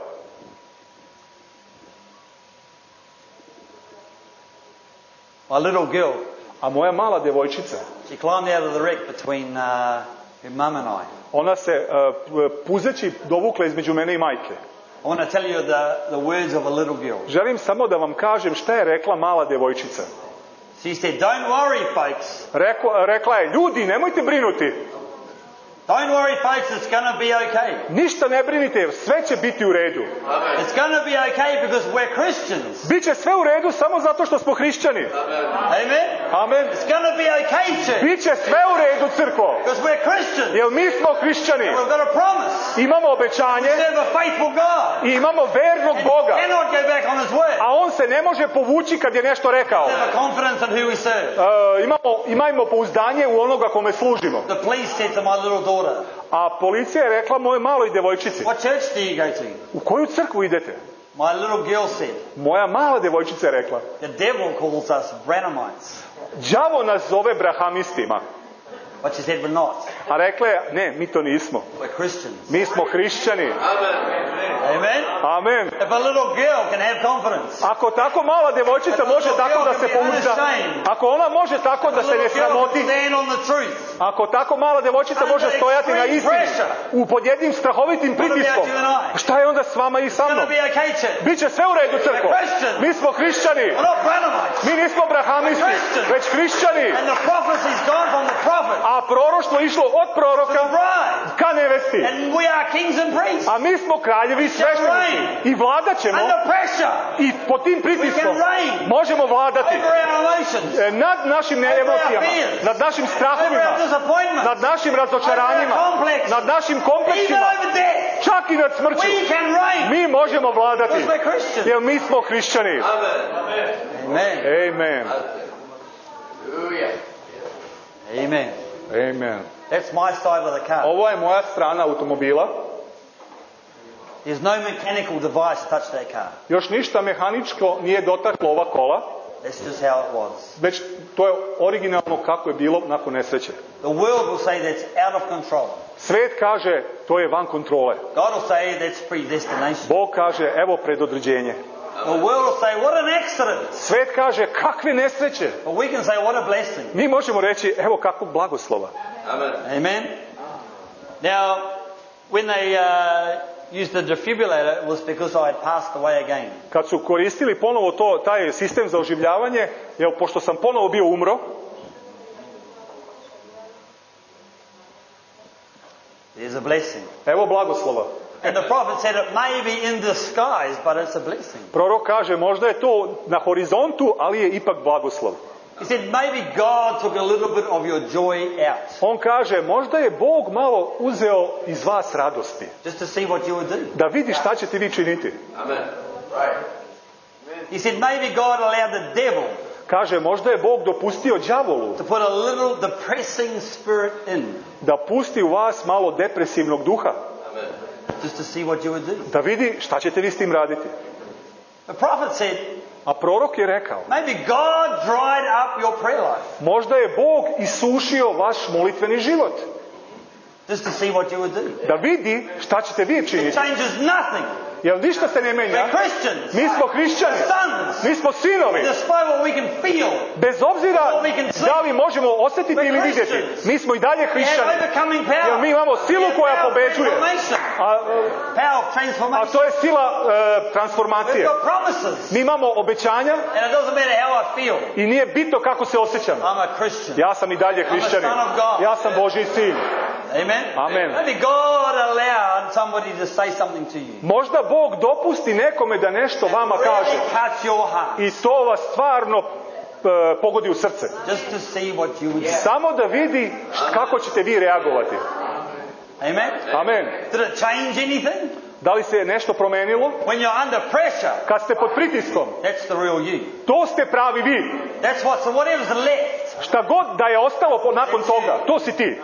My little girl,
A moja mala devojčica,
she climbed out of the wreck between uh, her mum and I.
ona se uh, puzeći dovukla između mene i majke.
I want to tell you the, the words of a little girl.
Želim samo da vam kažem šta je rekla mala devojčica.
She said, "Don't worry, folks.
Rekla, rekla je, ljudi, nemojte brinuti.
Don't worry, folks, it's going to be okay.
Ništa ne brinite, sve će biti u redu.
It's going to be okay because we're Christians."
Biće sve u redu samo zato što smo hrišćani.
Amen?
Amen.
It's going to be okay, church,
Biće sve u redu, crkvo.
because we're Christians.
Jer mi smo hrišćani.
We've got a promise.
Imamo
We
obećanje
serve a faithful God.
i imamo vernog
And
Boga.
he cannot go back on his word.
A on se ne može povući kad je nešto rekao.
We have a confidence in who we serve.
E, imamo, imajmo pouzdanje u onoga kome služimo.
The police said to my little daughter,
A policija je rekla moje maloj devojčici,
"What church do you go to?"
u koju crkvu idete?
My little girl said,
Moja mala devojčica je rekla,
"The devil calls us Branhamites."
đavo nas zove brahamistima.
But she said, "We're not.
A rekla je, ne, mi to nismo.
We're Christians."
Mi smo hrišćani.
Amen?
Amen.
If a little girl can have confidence,
Ako tako mala devojčica može tako da se pouzda, ako ona može tako
if
da
a
se ne
little girl can
sramoti,
stand on the truth,
ako tako mala devojčica može stojati na istini u pod jednim strahovitim pritiskom, šta je onda s vama i sa
it's going
mnom?
to be okay, church.
Biće sve u redu, crkvo. Mi smo hrišćani.
We're not Branhamites.
Mi nismo brahamisti, već hrišćani.
And the prophecy's gone from the prophet
A proroštvo išlo od
to
proroka
the bride.
ka nevesti.
And we are kings and priests.
A mi smo kraljevi i sveštenici. I vladat ćemo.
Under pressure.
I pod tim pritiskom
We can reign
možemo vladati
over our emotions,
e, nad našim emocijama, nad našim
over
strahovima,
our disappointments,
nad našim razočaranjima,
over our complexes,
nad našim
even
kompleksima,
over death.
čak i nad smrću.
We can reign
Mi možemo vladati,
because we're Christians.
jer mi smo hrišćani.
Amen.
Amen.
Amen.
Amen.
That's my side of the car.
Ovo je moja strana automobila.
There's no mechanical device touched that car.
Još ništa mehaničko nije dotaklo ova kola,
That's just how it was.
već to je originalno kako je bilo nakon nesreće.
The world will say that's out of control.
Svet kaže, to je van kontrole.
God will say that's predestination.
Bog kaže, evo predodređenje.
The world will say, what an accident.
Svet kaže, kakve nesreće.
But we can say, what a blessing.
Mi možemo reći, evo kakvog blagoslova.
Amen. Amen. Now, when they uh, used the defibrillator, it was because I had passed away again.
Kad su koristili ponovo to, taj sistem za oživljavanje, jer pošto sam ponovo bio umro,
There's a blessing.
evo blagoslova.
And the prophet said it may be in disguise, but it's a blessing.
Prorok kaže, možda je to na horizontu, ali je ipak blagoslov.
He said maybe God took a little bit of your joy out,
On kaže, možda je Bog malo uzeo iz vas radosti.
just to see what you would do.
Da vidi šta ćete vi činiti.
He said maybe God allowed the devil
Kaže, možda je Bog dopustio đavolu
to put a little depressing spirit in,
da pusti u vas malo depresivnog duha.
just to see what you would do.
Da vidi šta ćete vi s tim raditi.
The prophet said
A prorok je rekao,
maybe God dried up your prayer life,
možda je Bog isušio vaš molitveni život.
just to see what you would do.
Da vidi šta ćete vi
It
činiti.
changes nothing.
Jer ništa se ne menja.
We're Christians.
Mi smo hrišćani.
Sons.
Mi smo sinovi.
Despite what we can feel,
Bez obzira da li možemo osjetiti ili vidjeti. Mi smo i dalje
we have
hrišćani.
overcoming
Jer mi
power.
imamo silu koja pobeđuje. A,
Power of
a
transformation.
to je sila e,
We've
transformacije.
got promises.
Mi imamo obećanja
And it doesn't matter how I feel.
i nije bitno kako se osjećam.
I'm a Christian.
Ja sam i dalje hrišćanin. Ja sam Božji sin.
Amen?
Amen.
Maybe God allowed somebody to say something to you.
Možda Bog dopusti nekome da nešto vama kaže.
Really cuts your heart.
I to vas stvarno e, pogodi u srce.
Just to see what you would do.
Samo da vidi št- kako ćete vi reagovati.
Amen?
Amen.
Did it change anything?
Da li se nešto promenilo?
When you're under pressure,
Kad ste pod pritiskom,
that's the real you.
to ste pravi vi.
That's what, so whatever's left.
Šta god da je ostalo po- nakon toga, to si ti.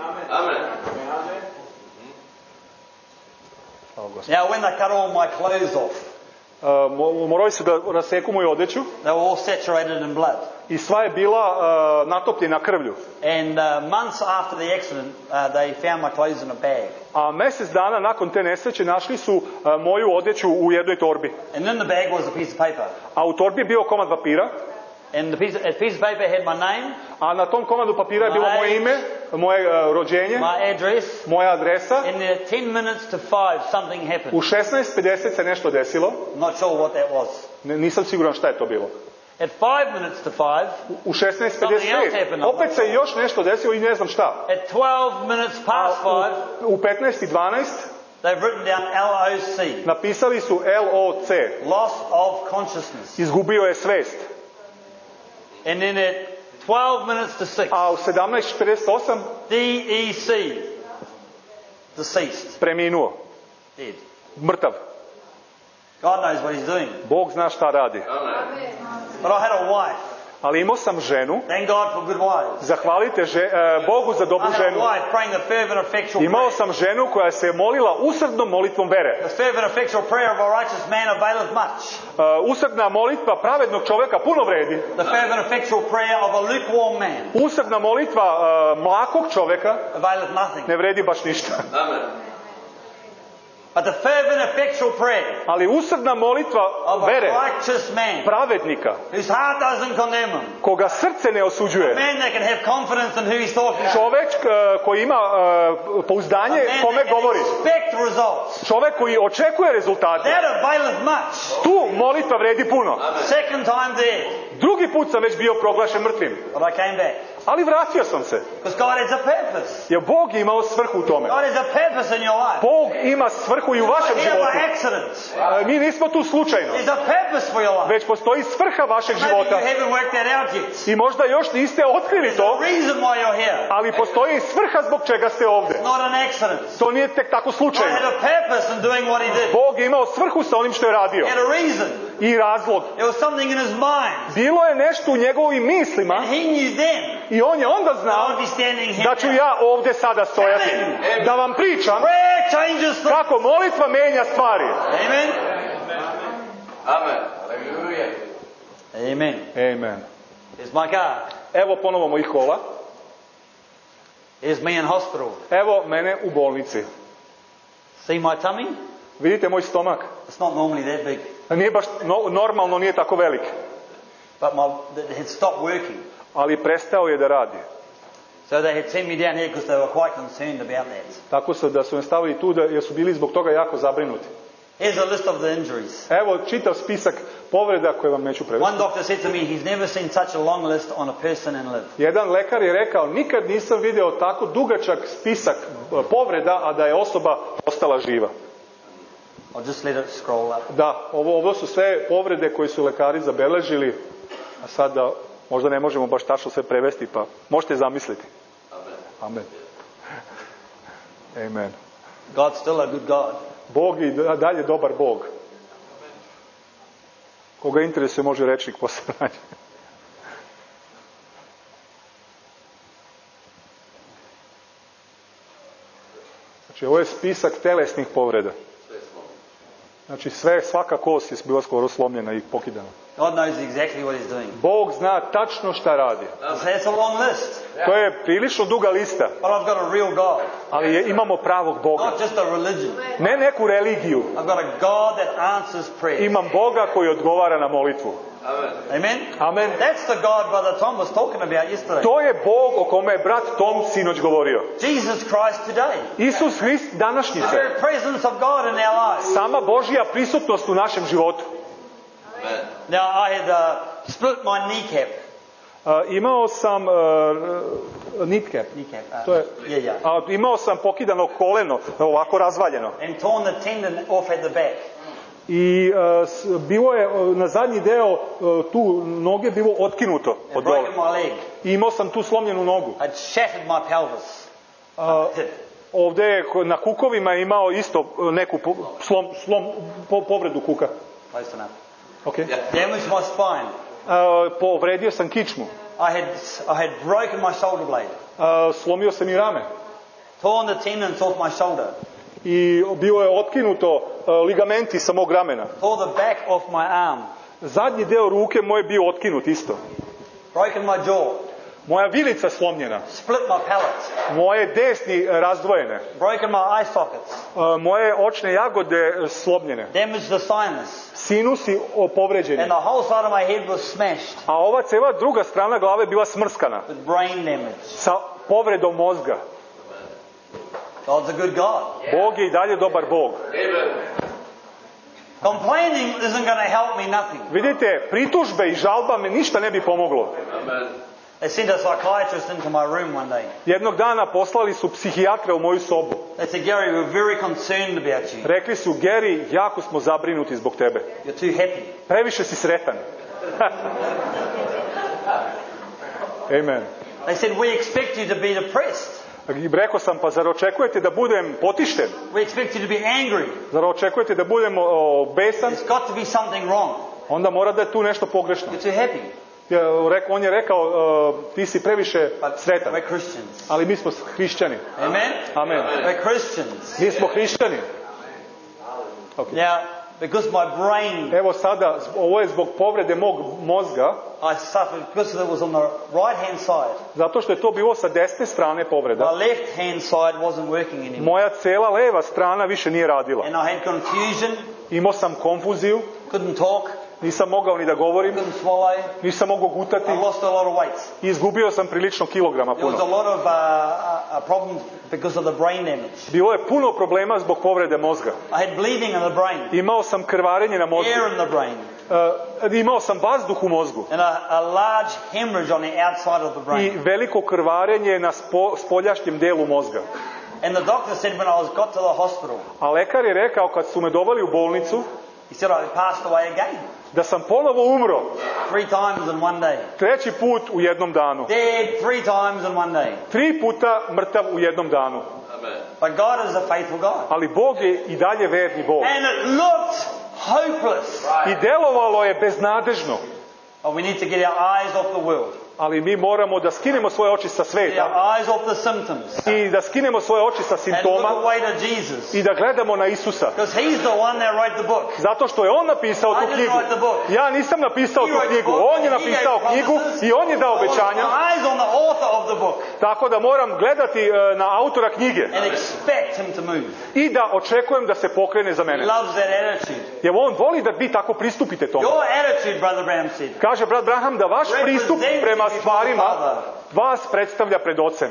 Now, when they cut all my clothes off,
Uh, mo- morali su da raseku moju odeću
they were all saturated in blood.
i sva je bila uh, natopljena krvlju.
And uh, months after the accident, uh, they found my clothes in a bag.
A mjesec dana nakon te nesreće našli su uh, moju odeću u jednoj torbi.
And in the bag was a piece of paper.
A u torbi je bio komad papira,
And the piece, that piece of paper had my name,
a na tom komadu papira je bilo moje ime, moje uh, rođenje,
my address,
moja adresa.
and then at ten minutes to five, something
U
happened.
šesnaest pedeset se nešto desilo.
I'm not sure what that was.
Ne- Nisam siguran šta je to bilo.
At five minutes to five,
U šesnaest
Something else
pedeset
happened.
opet se još nešto desilo i ne znam šta.
at twelve minutes past five,
U, u petnaest i dvanaest
they've written down L O C,
napisali su L O C.
loss of consciousness.
Izgubio je svest.
And then at twelve minutes to six,
A u sedamnaest pedeset osam
D E C, deceased,
preminuo.
dead.
Mrtav.
God knows what he's doing.
Bog zna šta radi.
But I had a wife.
Ali imao sam ženu.
Thank God for good wives.
Zahvalite že, e, Bogu za
I
dobru
had a
ženu.
wife praying the fervent, effectual
Imao
prayer.
sam ženu koja se molila usrdnom molitvom vere.
The fervent, effectual prayer of a righteous man availeth much.
Uh, usrdna molitva pravednog čovjeka puno vredi.
The fervent, effectual prayer of a lukewarm man
Usrdna molitva uh, mlakog čovjeka
availeth nothing.
ne vredi baš ništa.
But the fervent, effectual prayer
Ali usrdna molitva
of a
vere
righteous man
pravednika,
whose heart doesn't condemn him,
koga srce ne
a
osuđuje,
man that can have confidence in who he's talking to,
čovjek uh, koji ima uh,
a
pouzdanje
man
kome
that can
govori,
expect results,
čovjek koji očekuje rezultate,
that availeth much.
tu molitva vredi puno.
Second time there,
Drugi put sam već bio proglašen mrtvim,
but I came back.
ali vratio sam se,
Because God has a purpose.
jer Bog je imao svrhu u tome.
God has a purpose in your life.
Bog ima svrhu i u vašem
Not here
životu.
by accident.
E, Mi nismo tu slučajno,
There's a purpose for your life.
već postoji svrha vašeg
Maybe
života.
you haven't worked that out yet.
I možda još niste otkrili
There's
to,
a reason why you're here.
ali postoji svrha zbog čega ste ovdje.
Not an accident.
To nije tek tako
God
slučajno.
had a purpose in doing what he did.
Bog je imao svrhu sa onim što je radio.
He had a reason.
I razlog.
There was something in his mind.
Bilo je nešto u njegovim mislima
And he knew then
i on je onda
that
znao
I'd be standing here.
da ću ja ovdje sada stojati. Da vam pričam
Prayer changes things.
kako molitva menja stvari.
Amen.
Amen. Hallelujah.
Amen.
Amen.
Here's my car.
Evo ponovo mojih kola.
Here's me in hospital.
Evo mene u bolnici.
See my tummy?
Vidite moj stomak?
It's not normally that big.
Nije baš no- normalno, nije tako velik.
But my, it had stopped working.
Ali prestao je da radi.
So they had sent me down here because they were quite concerned about that.
Tako su da su me stavili tu da, jer su bili zbog toga jako zabrinuti.
Here's a list of the injuries.
Evo čitav spisak povreda koje vam neću prevesti.
One doctor said to me he's never seen such a long list on a person and live.
Jedan lekar je rekao, nikad nisam video tako dugačak spisak e, povreda, a da je osoba ostala živa.
I'll just let it scroll up.
Da, ovo, ovo su sve povrede koje su lekari zabeležili, a sada možda ne možemo baš tačno sve prevesti, pa možete zamisliti. Amen. Amen.
God's still a good God.
Bog je i dalje dobar Bog. Koga interesuje može rečnik posle nađe. Znači, ovo je spisak telesnih povreda. Znači, sve, svaka kost je bila skoro slomljena i pokidana.
God knows exactly what he's doing.
Bog zna tačno šta radi.
That's a long list.
To je prilično duga lista,
But I've got a real God.
ali je, imamo pravog Boga.
Not just a religion.
Ne neku religiju.
I've got a God that answers prayer.
Imam Boga koji odgovara na molitvu.
Amen?
Amen.
That's the God Brother Tom was talking about yesterday.
To je Bog o kome je brat Tom sinoć govorio.
Jesus Christ today.
Isus Hrist
The
današnjice.
very presence of God in our lives.
Sama Božja prisutnost u našem životu.
Now, I had uh, split my kneecap.
Uh, imao sam uh, kneecap.
Kneecap. Uh,
To je,
yeah, yeah.
a, imao sam pokidano koleno, ovako razvaljeno.
And torn the tendon off at the back.
I uh, s- bilo je uh, na zadnji deo uh, tu noge bilo otkinuto
And
od dole.
broken my leg.
I imao sam tu slomljenu nogu.
I'd shattered my pelvis.
Uh,
Hip.
ovdje je ko- na kukovima imao isto uh, neku po, slom, slom, po, povredu kuka.
Close enough.
Okay.
Damaged my spine.
Uh, povredio sam kičmu.
I had I had broken my shoulder blade.
Uh, slomio sam i rame.
Torn the tendons off my shoulder.
I bilo je otkinuto uh, ligamenti sa mog ramena.
Tore the back off my arm.
Zadnji deo ruke moj je bio otkinut isto.
Broken my jaw.
Moja vilica slomljena.
Split my palate.
Moje desni razdvojene.
Broken my eye sockets.
Uh, moje očne jagode slomljene.
Damaged the sinus.
Sinusi o- povređeni.
And the whole side of my head was smashed
A ova cela druga strana glave je bila smrskana.
with brain damage.
Sa povredom mozga.
God's a good God.
Bog je i dalje dobar Bog.
Complaining isn't going to help me nothing.
Vidite, pritužbe i žalba me ništa ne bi pomoglo.
They sent a psychiatrist into my room one day.
Jednog dana poslali su psihijatra u moju sobu.
They said, Gary, we're very concerned about you.
Rekli su, Gary, jako smo zabrinuti zbog tebe.
You're too happy.
Previše si sretan. Amen.
They said, we expect you to be depressed.
I rekao sam, pa zar očekujete da budem potišten?
We expect you to be angry.
Zar očekujete da budem o, besan?
There's got to be something wrong.
Onda mora da je tu nešto pogrešno.
You're too happy.
Ja, rekao, on je rekao, uh, ti si previše
But
sretan.
we're Christians.
Ali mi smo hrišćani.
Amen?
Amen.
We're Christians.
Mi smo hrišćani. Okay.
Now, because my brain,
Evo sada, ovo je zbog povrede mog mozga,
I suffered because it was on the right hand side.
zato što je to bilo sa desne strane povreda.
My left hand side wasn't working anymore.
Moja cela leva strana više nije radila.
And I had confusion,
Imao sam konfuziju,
couldn't talk,
nisam mogao ni da govorim,
couldn't swallow.
nisam mogao gutati
I lost a lot of weight.
i izgubio sam prilično kilograma
There was a
puno.
lot of uh, uh, problems because of the brain damage.
Bilo je puno problema zbog povrede mozga.
I had bleeding in the brain,
Imao sam krvarenje na mozgu.
air in the brain,
Uh, imao sam vazduh u mozgu
and a, a large hemorrhage on the outside of the
i
brain.
veliko krvarenje na spo, spoljašnjem delu mozga.
And the doctor said when I was got to the hospital,
A lekar je rekao kad su me doveli u bolnicu
he said I passed away again,
da sam ponovo umro
three times in one day.
treći put u jednom danu.
Dead three times in one day.
Tri puta mrtav u jednom danu.
But God is a faithful God.
Ali Bog je i dalje verni Bog.
And it looked hopeless.
I delovalo je beznadežno.
But we need to get our eyes off the world.
Ali mi moramo da skinemo svoje oči sa
Get
sveta
our eyes off the symptoms.
i da skinemo svoje oči sa
And look
simptoma
away to Jesus.
i da gledamo na Isusa.
Because He's the one that wrote the book.
Zato što je on napisao
I
tu
didn't
knjigu.
write the book.
Ja nisam napisao
He
tu
wrote the
knjigu.
book,
On je
he
napisao
gave
knjigu
promises.
i on je dao
I want
obećanja.
my eyes on the author of the book.
Tako da moram gledati e, na autora knjige
And expect Him to move.
i da očekujem da se pokrene za
He
mene.
loves that attitude.
Jer on voli da vi tako pristupite tome.
Your attitude, Brother Branham said,
Kaže brat Branham da vaš pristup prema stvarima vas predstavlja pred Ocem.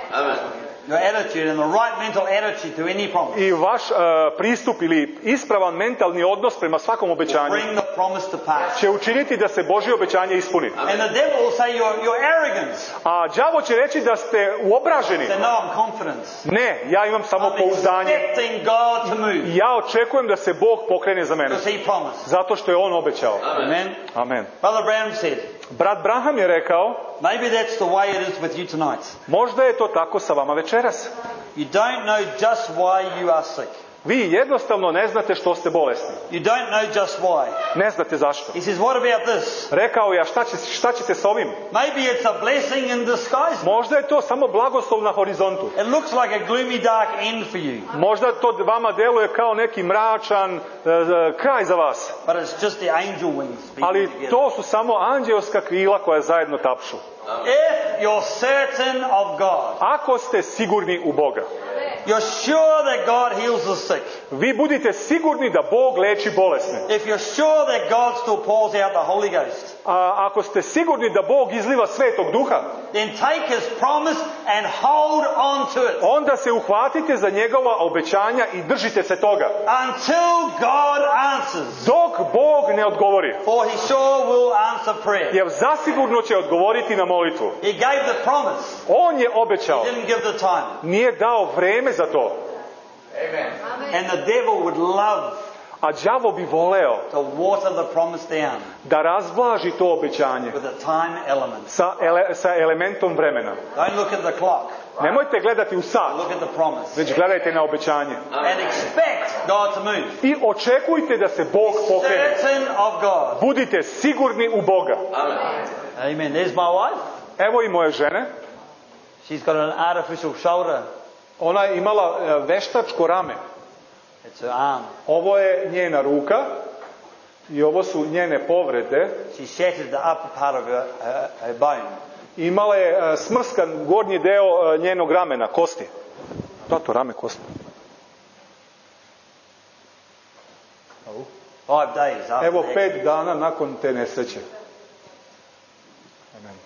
your attitude and the right mental attitude to any promise.
I vaš e, pristup ili ispravan mentalni odnos prema svakom obećanju
Bring the promise to pass.
će učiniti da se Božje obećanje ispuni.
And the devil will say you're, you're arrogant.
A đavo će reći da ste uobraženi.
Say, no, I'm confident.
Ne, ja imam samo
I'm
pouzdanje.
expecting God to move.
I ja očekujem da se Bog pokrene za mene.
Because He promised.
Zato što je On obećao.
Amen.
Amen.
Brother Branham said,
Brat Branham je rekao,
maybe that's the way it is with you tonight.
možda je to tako sa vama večeras.
You don't know just why you are sick.
Vi jednostavno ne znate što ste bolesni.
You don't know just why.
Ne znate zašto.
He says, what about this?
Rekao je, a šta, će, šta ćete s ovim?
Maybe it's a blessing in disguise.
Možda je to samo blagoslov na horizontu.
It looks like a gloomy, dark end for you.
Možda to vama deluje kao neki mračan e, e, kraj za vas.
But it's just the angel wings speaking
Ali
together.
to su samo anđelska krila koja zajedno tapšu.
If you're certain of God,
Ako ste sigurni u Boga,
You're sure that God heals the sick.
Vi budite sigurni da Bog leči bolesne.
If you're sure that God still pours out the Holy Ghost,
A ako ste sigurni da Bog izliva Svetog Duha,
then take His promise and hold on to it
onda se uhvatite za njegova obećanja i držite se toga.
until God answers.
Dok Bog ne odgovori.
For He sure will answer prayer.
Jer zasigurno će odgovoriti na molitvu.
He gave the promise.
On je obećao.
He didn't give the time.
Nije dao vreme za to.
Amen.
And the devil would love
A đavo bi voleo
to water the promise down
da razblaži to obećanje
with a time element.
sa, ele, sa elementom vremena.
Don't look at the clock.
Nemojte gledati u sat,
Look at the promise.
već gledajte na obećanje.
And expect God to move.
I očekujte da se Bog pokrene.
Certain of God.
Budite sigurni u Boga.
Amen.
Amen. There's my wife.
Evo i moje žene.
She's got an artificial shoulder.
Ona je imala e, veštačko rame.
It's her arm.
Ovo je njena ruka i ovo su njene povrede.
She shattered the upper part of her, her, her bone.
Imala je e, smrskan gornji deo e, njenog ramena, kosti. Tato, rame, kosti.
Five days after
Evo
that.
pet dana nakon te nesreće. Amen.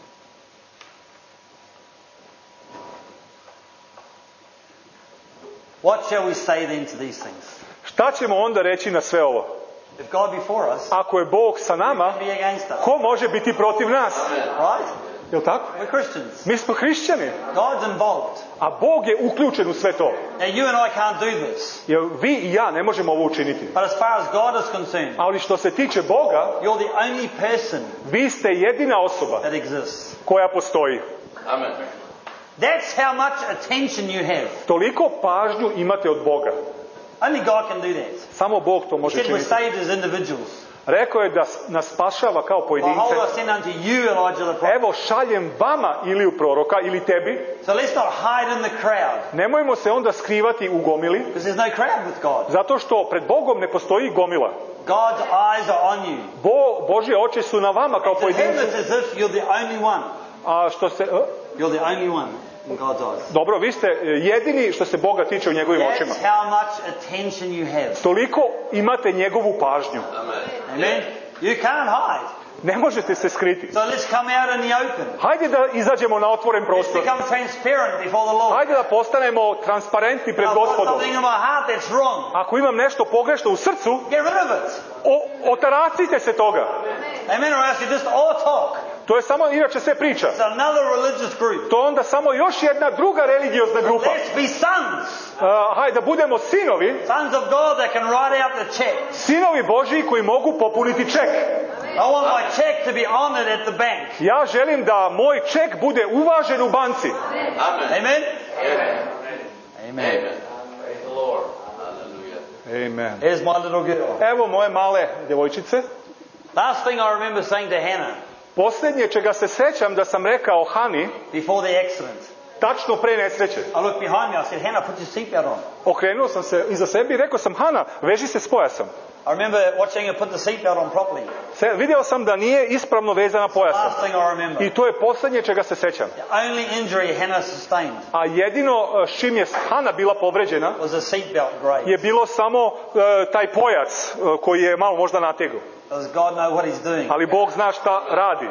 What shall we say then to these things?
Šta ćemo onda reći na sve ovo?
If God be for us,
Ako je Bog sa nama,
be against us.
ko može biti protiv nas?
Right?
Je li tako?
We're Christians.
Mi smo hrišćani,
God's involved.
a Bog je uključen u sve to.
Now you and I can't do this.
Jer vi i ja ne možemo ovo učiniti.
But as far as God is concerned,
Ali što se tiče Boga,
you're the only person
vi ste jedina osoba
that exists.
koja postoji.
Amen.
That's how much attention you have.
Toliko pažnju imate od Boga.
Only God can do that.
Samo Bog to
He
može
said we're
činiti.
saved as individuals.
Rekao je da nas spašava kao
Behold,
pojedince.
I send unto you Elijah the prophet.
Evo šaljem vama Iliju proroka ili tebi.
So let's not hide in the crowd.
Nemojmo se onda skrivati u gomili,
Because there's no crowd with God.
zato što pred Bogom ne postoji gomila.
God's eyes are on you.
Bo, Božje oči su na vama kao
To him
pojedincu.
it's as if you're the only one.
A što se... e?
You're the only one in God's eyes.
Dobro, vi ste jedini što se Boga tiče u njegovim očima.
That's how much attention you have.
Toliko imate njegovu pažnju.
Amen? You can't hide.
Ne možete se skriti.
So let's come out in the open.
Hajde da izađemo na otvoren
Let's
prostor.
become transparent before the Lord.
Hajde da postanemo transparentni pred
I've got
Gospodom.
something in my heart that's wrong.
Ako imam nešto pogrešno u srcu,
Get rid of it.
o, otaracite se toga.
Amen? Or else you just all talk.
To je samo inače sve priča.
It's another religious group.
To je onda samo još jedna druga religiozna grupa.
Let's be sons.
Uh, hajde da budemo sinovi,
Sons of God that can write out the check.
sinovi Božji koji mogu popuniti ček.
I want my check to be honored at the bank.
Ja želim da moj ček bude uvažen u banci.
Amen.
Amen?
Amen.
Amen.
Amen. Praise the Lord. Hallelujah.
Amen.
Here's my little girl.
Evo moje male djevojčice.
Last thing I remember saying to Hannah
Posljednje čega se sećam da sam rekao Hani,
before the accident.
tačno pre nesreće.
I looked behind me. I said, Hannah, put your seatbelt on.
Okrenuo sam se iza sebe i rekao sam, Hana, veži se s pojasom.
I remember watching her put the seatbelt on properly.
Se, vidio sam da nije ispravno vezana pojasom.
Last thing I remember.
I to je posljednje čega se sećam.
The only injury Hannah sustained
A jedino e, s čim je Hana bila povređena
was a seatbelt graze.
je bilo samo e, taj pojac e, koji je malo možda nategao.
Does God know what He's doing
Ali Bog zna šta radi.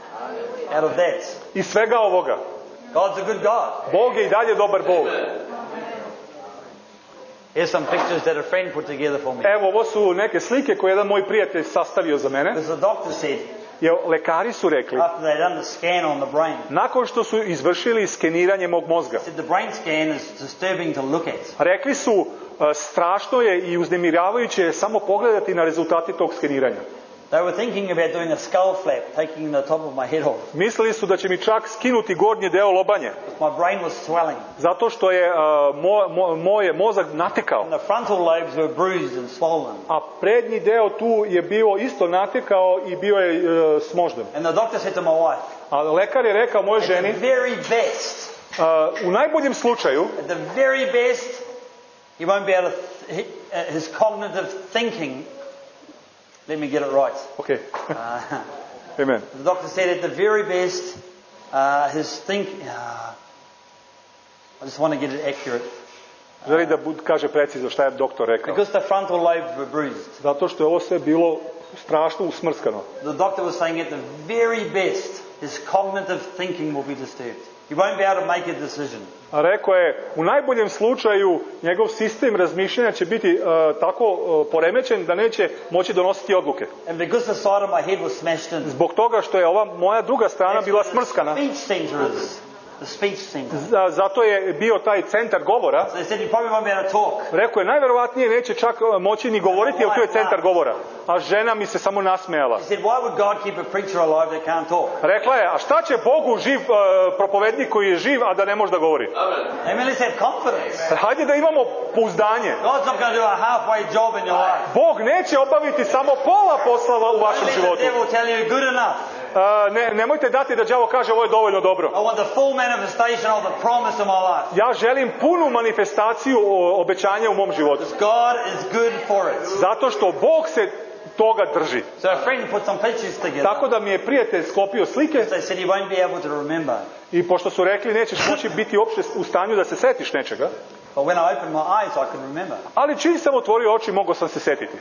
out of that?
I svega ovoga.
God's a good God.
Bog je i dalje dobar Bog.
Here's some pictures that a friend put together for me.
Evo, ovo su neke slike koje je jedan moj prijatelj sastavio za mene.
Because the doctor said,
Jer lekari su rekli,
after they'd done the scan on the brain,
nakon što su izvršili skeniranje mog mozga,
said the brain scan is disturbing to look at.
rekli su, e, strašno je i uznemiravajuće je samo pogledati na rezultati tog skeniranja.
They were thinking about doing a skull flap, taking the top of my head off.
Mislili su da će mi čak skinuti gornji deo lobanje,
My brain was swelling.
zato što je uh, mo, mo, moj mozak natekao.
And the frontal lobes were bruised and swollen.
A prednji deo tu je bio isto natekao i bio je uh, smožden.
And the doctor said to my wife,
A lekar je rekao mojoj
at the
ženi,
very best,
uh, u najboljem slučaju,
at the very best, he won't be able to, th- he, uh, his cognitive thinking, let me get it right.
ok,
Uh,
amen.
the doctor said at the very best, uh, his think, uh, I just want to get it accurate.
Želi da bud, kaže precizno šta je doktor rekao.
Because the frontal lobes were bruised.
Zato što je ovo sve bilo strašno usmrskano.
The doctor was saying at the very best, his cognitive thinking will be disturbed. He won't be able to make a decision.
A rekao je, u najboljem slučaju njegov sistem razmišljanja će biti uh, tako uh, poremećen da neće moći donositi odluke.
And because the side of my head was smashed in.
Zbog toga što je ova moja druga strana bila smrskana.
The speech center is. The speech center.
Zato je bio taj centar govora.
So they said you probably won't be able to talk.
Rekao je, najverovatnije neće čak moći ni govoriti, jer tu je centar govora. A žena mi se samo nasmejala.
He said, why would God keep a preacher alive that can't talk?
Rekla je, a šta će Bogu živ uh, propovednik koji je živ, a da ne može da govori?
Amen. Let's have confidence.
Hajde da imamo pouzdanje.
God's not going to do a halfway job in your life.
Bog neće obaviti samo pola poslova u vašem
Don't let
životu.
the devil tell you good enough.
Uh, ne, nemojte dati da đavo kaže ovo je dovoljno dobro.
I want the full manifestation of the promise of my life.
Ja želim punu manifestaciju obećanja u mom životu.
God is good for it.
Zato što Bog se toga drži.
So a friend put some pictures together.
Tako da mi je prijatelj sklopio slike.
They said you won't be able to remember.
I pošto su rekli nećeš moći biti uopšte u stanju da se setiš nečega.
But when I opened my eyes I could remember.
Ali čim sam otvorio oči mogao sam se setiti.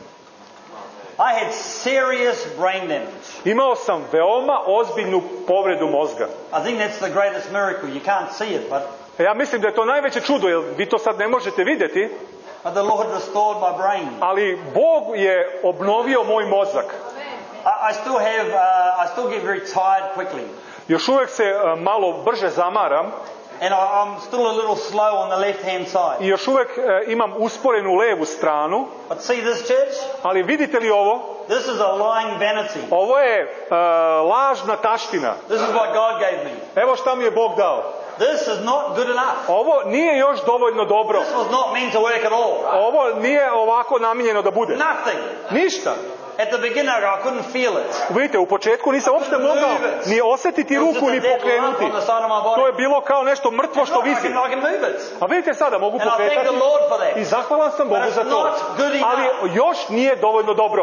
I had serious brain damage.
Imao sam veoma ozbiljnu povredu mozga.
I think that's the greatest miracle. You can't see it, but
Ja mislim da je to najveće čudo, jer vi to sad ne možete vidjeti.
But the Lord restored my brain.
Ali Bog je obnovio moj mozak.
I, I still have, uh, I still get very tired quickly.
Još uvijek se uh, malo brže zamaram.
And I, I'm still a little slow on the left hand side.
I još uvijek uh, imam usporenu levu stranu.
But see this church?
Ali vidite li ovo?
This is a lying vanity.
Ovo je uh, lažna taština.
This is what God gave me.
Evo šta mi je Bog dao.
This is not good enough.
Ovo nije još dovoljno dobro.
This was not meant to work at all.
Ovo nije ovako namijenjeno da bude.
Nothing.
Ništa.
At the beginning I couldn't feel it.
Vidite, u početku nisam uopšte mogao ni osjetiti ruku ni pokrenuti. To je bilo kao nešto mrtvo što visi. A vidite sada, mogu pokretati. I zahvalan sam Bogu za to. Ali još nije dovoljno dobro.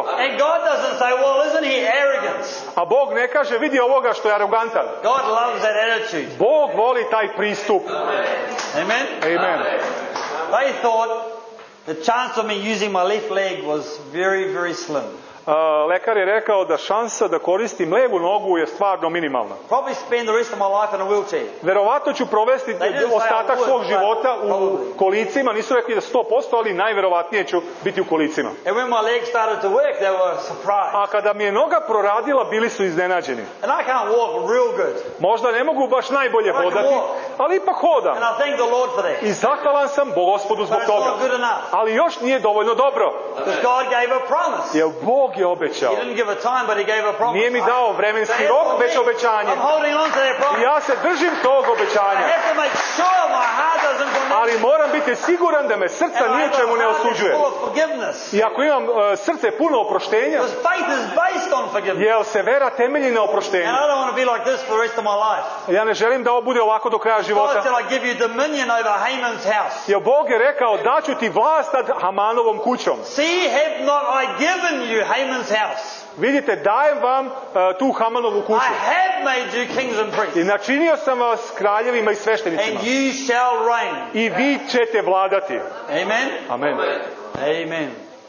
A Bog ne kaže, vidi ovoga što je arogantan. Bog voli taj pristup.
Amen.
Amen.
They thought the chance of me using my left leg was very, very slim.
Uh, lekar je rekao da šansa da koristim levu nogu je stvarno minimalna.
Probably spend the rest of my life in a wheelchair.
Verovatno ću provesti ostatak svog života u kolicima, nisu rekli da sto posto, ali najverovatnije ću biti u kolicima.
And when my legs started to work, they were surprised.
A kada mi je noga proradila, bili su iznenađeni.
And I can't walk real good.
Možda ne mogu baš najbolje hodati, ali ipak hodam.
And I thank the Lord for that.
I zahvalan sam Gospodu zbog toga. Ali još nije dovoljno dobro.
Because God gave a promise.
Jer Bog je obećao.
He didn't give a time, but he gave a promise.
Nije mi dao vremenski rok, već obećanje.
I'm holding on to that promise.
I ja se držim tog obećanja.
I have to make sure my heart doesn't condemn.
Ali moram biti siguran da me srca nije čemu ne osuđuje. I ako imam uh, srce puno oproštenja,
because faith is based on forgiveness.
Jer se vera temelji na oproštenju.
And I don't want to be like this for the rest of my life.
Ja ne želim da ovo bude ovako do kraja života.
God said I give you dominion over Haman's house.
Jer Bog je rekao daću ti vlast nad Hamanovom kućom.
See, have not I given you Haman's house?
Vidite, dajem vam uh, tu Hamanovu kuću.
I have made you kings and priests.
I načinio sam vas kraljevima i sveštenicima.
And you shall reign.
I vi ćete vladati.
Amen.
Amen.
Amen.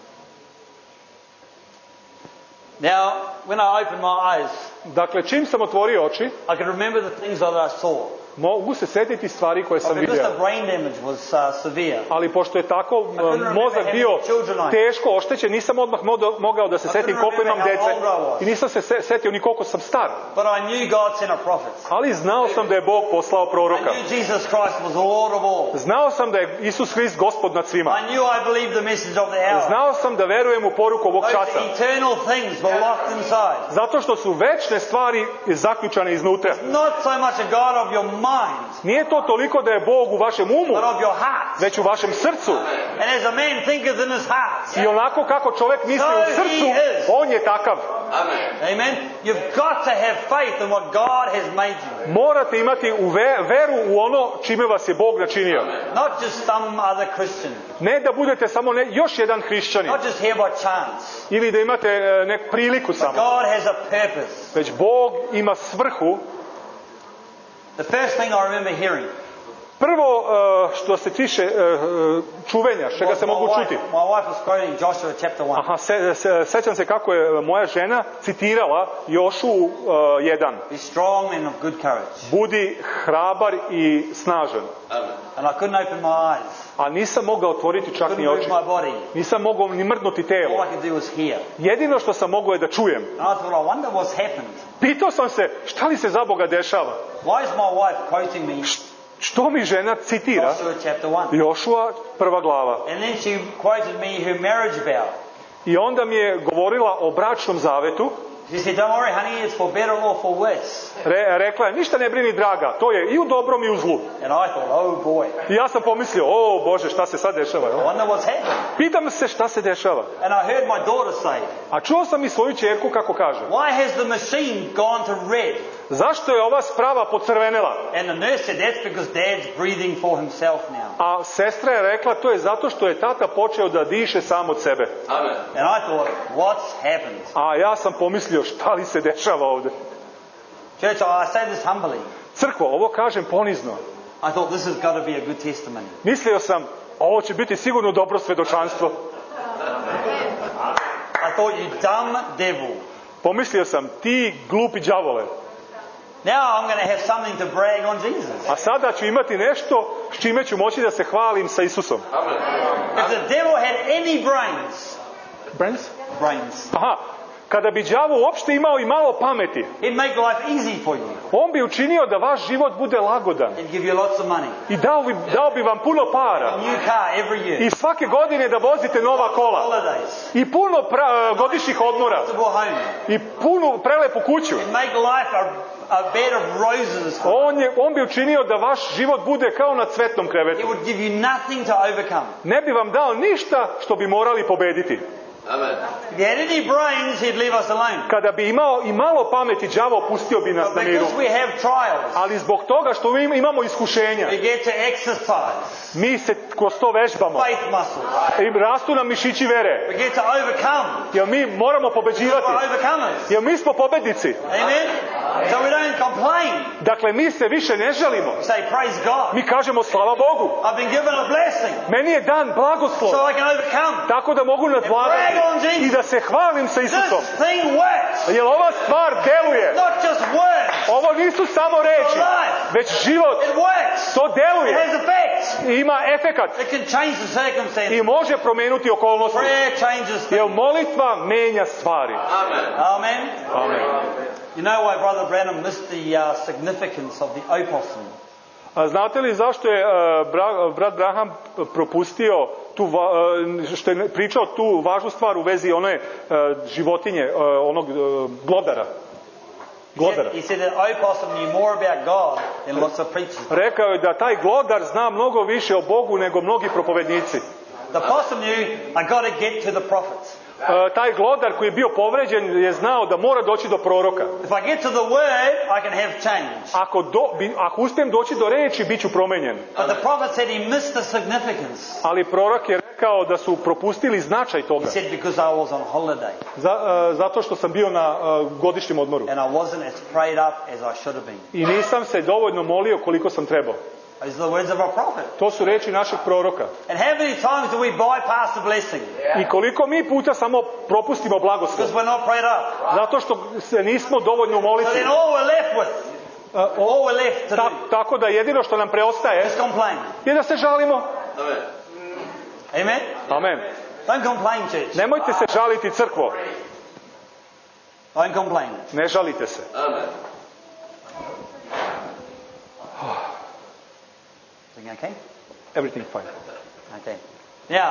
Now, when I opened my eyes,
dakle, čim sam otvorio oči,
I could remember the things that I saw.
Mogu se setiti stvari koje sam vidio.
Because the brain damage was uh, severe.
Ali pošto je tako uh, mozak bio teško oštećen, nisam odmah mogao da se setim koliko imam dece. I nisam se setio ni koliko sam star.
But I knew God sent a prophet.
Ali znao sam da je Bog poslao proroka.
I knew Jesus Christ was Lord of all.
Znao sam da je Isus Hrist Gospod nad svima.
I knew I believed the message of the hour.
Znao sam da verujem u poruku ovog časa.
Those eternal things were locked inside.
Zato što su večne stvari zaključane iznutra.
Not so much a God of your mind.
Nije to toliko da je Bog u vašem umu,
but of your heart.
Već u vašem srcu.
And as a man thinketh in his heart.
I onako kako čovjek misli
so
u srcu, on je takav.
Amen. Amen. You've got to have faith in what God has made you.
Morate imati u veru u ono čime vas je Bog načinio.
Not just some other Christian.
Ne da budete samo ne, još jedan hrišćanin.
Not just here by chance.
Ili da imate neku priliku samo.
God has a purpose.
Već Bog ima svrhu.
The first thing I remember hearing.
Prvo, uh, što se tiče uh, čuvenja, čega se
My
mogu
wife-
čuti.
My wife was quoting Joshua chapter one.
Aha, se, se, sećam se kako je moja žena citirala Jošu uh, jedan.
Be strong and of good courage.
Budi hrabar i snažan.
And I couldn't open my eyes.
A nisam mogao otvoriti čak
Couldn't
ni
move
oči.
my body.
Nisam mogao ni mrdnuti
All
telo.
I could do was hear.
Jedino što sam mogao je da čujem.
And I thought, I wonder what's happened.
Pitao sam se, šta li se za Boga dešava?
Why is my wife quoting me
Što mi žena citira?
Joshua chapter one?
Jošua, prva glava.
And then she quoted me her marriage vow.
I onda mi je govorila o bračnom zavetu.
She said, don't worry, honey, it's for better or for worse.
Re, rekla je, ništa ne brini draga, to je i u dobrom i u zlu.
And I thought, oh boy,
I ja sam pomislio, o Bože, šta se sad dešava?
I
jel?
wonder what's happened.
Pitam se šta se dešava.
And I heard my daughter say,
A čuo sam i svoju ćerku kako kaže.
why has the machine gone to red?
Zašto je ova sprava pocrvenela?
And the nurse said, that's because dad's breathing for himself now.
A sestra je rekla, to je zato što je tata počeo da diše sam od sebe.
Amen.
And I thought, what's happened?
A ja sam pomislio, šta li se dešava ovde?
Church, I say this humbly.
Crkvo, ovo kažem ponizno.
I thought this has got to be a good testimony.
Mislio sam, ovo će biti sigurno dobro svedočanstvo.
I thought, you dumb devil.
Pomislio sam, ti glupi đavole.
Now I'm going to have something to brag on Jesus.
A sada ću imati nešto s čime ću moći da se hvalim sa Isusom.
If the devil had any brains,
Brains?
brains,
Aha, kada bi đavo uopšte imao i malo pameti,
he'd make life easy for you
on bi učinio da vaš život bude lagodan.
and give you lots of money.
I dao bi, dao bi vam puno para.
A new car every year.
I svake godine da vozite nova kola.
Holidays.
I puno pra, godišnjih odmora.
To go home.
I punu prelepu kuću.
And make life a, a bed of roses for you.
On, je, on bi učinio da vaš život bude kao na cvetnom
He
krevetu.
would give you nothing to overcome.
Ne bi vam dao ništa što bi morali pobediti.
Amen.
If he had any brains, he'd leave us alone.
Kada bi imao i malo pameti, đavo pustio bi nas
But
na miru.
because we have trials,
Ali zbog toga što mi imamo iskušenja,
we get to exercise
mi se kroz to vežbamo.
faith muscles.
I rastu nam mišići vere.
We get to overcome.
Jer mi moramo pobeđivati.
We're overcomers.
Jer mi smo pobednici.
Amen? So we don't complain.
Dakle, mi se više ne žalimo.
We say, praise God.
Mi kažemo slava Bogu.
I've been given a blessing
Meni je dan blagoslov.
so I can overcome.
Tako da mogu nadvladati
Brag on Jesus.
i da se hvalim sa Isusom.
This thing works.
Jer ova stvar deluje.
Not just words.
Ovo nisu samo reči, već život.
It works.
To
It
deluje.
has effect.
I ima efekat.
It can change the circumstances.
I može promenuti okolnosti.
Prayer changes
Jer
things.
molitva menja stvari.
Amen.
Amen.
Amen.
You know why Brother Branham missed the uh, significance of the opossum?
A znate li zašto je uh, bra, brat Braham propustio tu, va, uh, što je pričao tu važnu stvar u vezi one uh, životinje, uh, onog uh, glodara?
He said,
Glodara.
he said that opossum knew more about God than lots of preachers.
Rekao je da taj glodar zna mnogo više o Bogu nego mnogi propovednici.
The possum knew, I got to get to the prophets.
Uh, taj glodar koji je bio povređen je znao da mora doći do proroka.
If I get to the word, I can have change.
Ako, do, bi, ako uspijem doći do reči, bit ću promenjen.
But the prophet said he missed the significance.
Ali prorok je rekao da su propustili značaj
He
toga.
said because I was on holiday
Za, uh, zato što sam bio na uh, godišnjem odmoru.
and I wasn't as prayed up as I should have been.
I nisam se dovoljno molio koliko sam trebao.
Those are the words of a prophet.
To su reči našeg proroka.
And how many times do we bypass the blessing?
I koliko mi puta samo propustimo blagoslov.
Because we're not prayed up.
Zato što se nismo dovoljno
So
moliti.
then all we're left with,
Uh, o-
all we're left to
ta,
do
tako da jedino što nam preostaje
is complain.
je da se žalimo.
Amen.
Amen?
Amen.
Don't complain, church.
Nemojte se žaliti, crkvo.
Don't complain.
Ne žalite se.
Amen.
Everything okay?
Everything fine.
Okay. Now,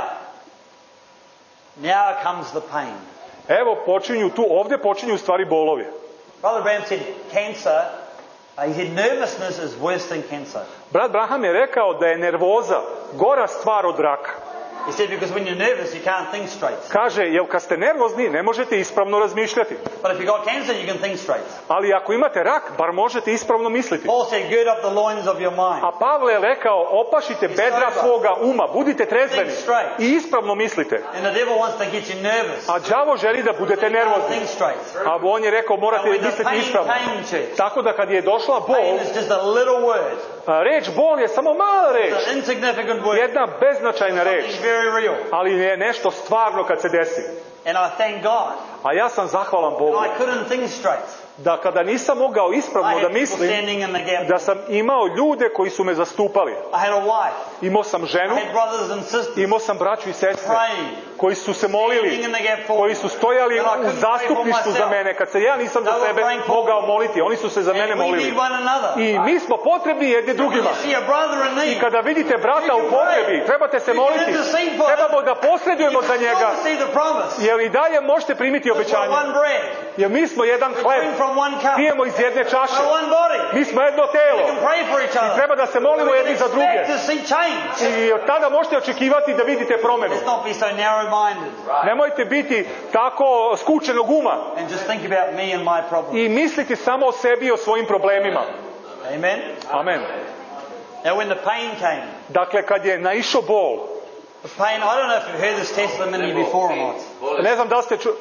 now comes the pain.
Evo počinju tu, ovdje počinju u stvari bolovi.
Brother Branham said cancer, uh, he said nervousness is worse than cancer.
Brat Braham je rekao da je nervoza gora stvar od raka.
He said because when you're nervous you can't think straight.
Kaže, jel kad ste nervozni ne možete ispravno razmišljati.
But if you got cancer you can think straight.
Ali ako imate rak, bar možete ispravno misliti.
Paul said gird up the loins of your mind.
A Pavle je rekao, opašite bedra svoga uma, budite trezveni i ispravno mislite.
And the devil wants to get you nervous.
A đavo želi da budete
You can't
nervozni.
think straight.
A on je rekao,
And
morate
when the
misliti
pain
ispravno.
came, church,
Tako da kad je došla
pain
bol,
is just a little word.
A, reč bol je samo mala reč.
It's an insignificant word.
Jedna beznačajna reč.
Something very real.
Ali je nešto stvarno kad se desi.
And I thank God.
A ja sam zahvalan Bogu.
I couldn't think straight.
Da kada nisam mogao
I
ispravno
had
da
people
mislim,
standing in the gap.
da sam imao ljude koji su me zastupali.
I had a wife.
Imao sam ženu,
I had brothers and sisters.
imao sam braću i sestre
Praying.
koji su se molili,
Standing in the gap for
koji
me.
su stojali
When I
u
couldn't pray
zastupništvu
for
za
myself.
mene, kad se ja nisam za
They were
sebe
praying for
mogao
me.
moliti. Oni su se za mene
And we
molili.
need one another.
I mi smo potrebni jedni
When
drugima.
you see a brother in
I
need,
kada vidite brata
You
u
can
potrebi,
pray.
trebate se
You can
moliti.
intercede for him.
Trebamo da posredujemo
you
za
can
njega,
still see the promise.
jer i dalje možete primiti
Just
obećanje.
one bread.
Jer mi smo jedan
We
hleb,
drink from one cup.
pijemo iz jedne čaše.
We're one body.
Mi smo jedno
We
telo.
can pray for each other.
Treba da se molimo
We
jedni
can
za druge.
expect to see change.
I od tada možete očekivati da vidite promenu.
Let's not be so narrow-minded
Nemojte biti tako skučenog uma
and just think about me and my problems.
i misliti samo o sebi i o svojim problemima.
Amen.
Amen.
Now, when the pain came,
Dakle, kad je naišao bol,
the pain. I don't know if you've heard this testimony before or not.
ne znam da li ste čuli,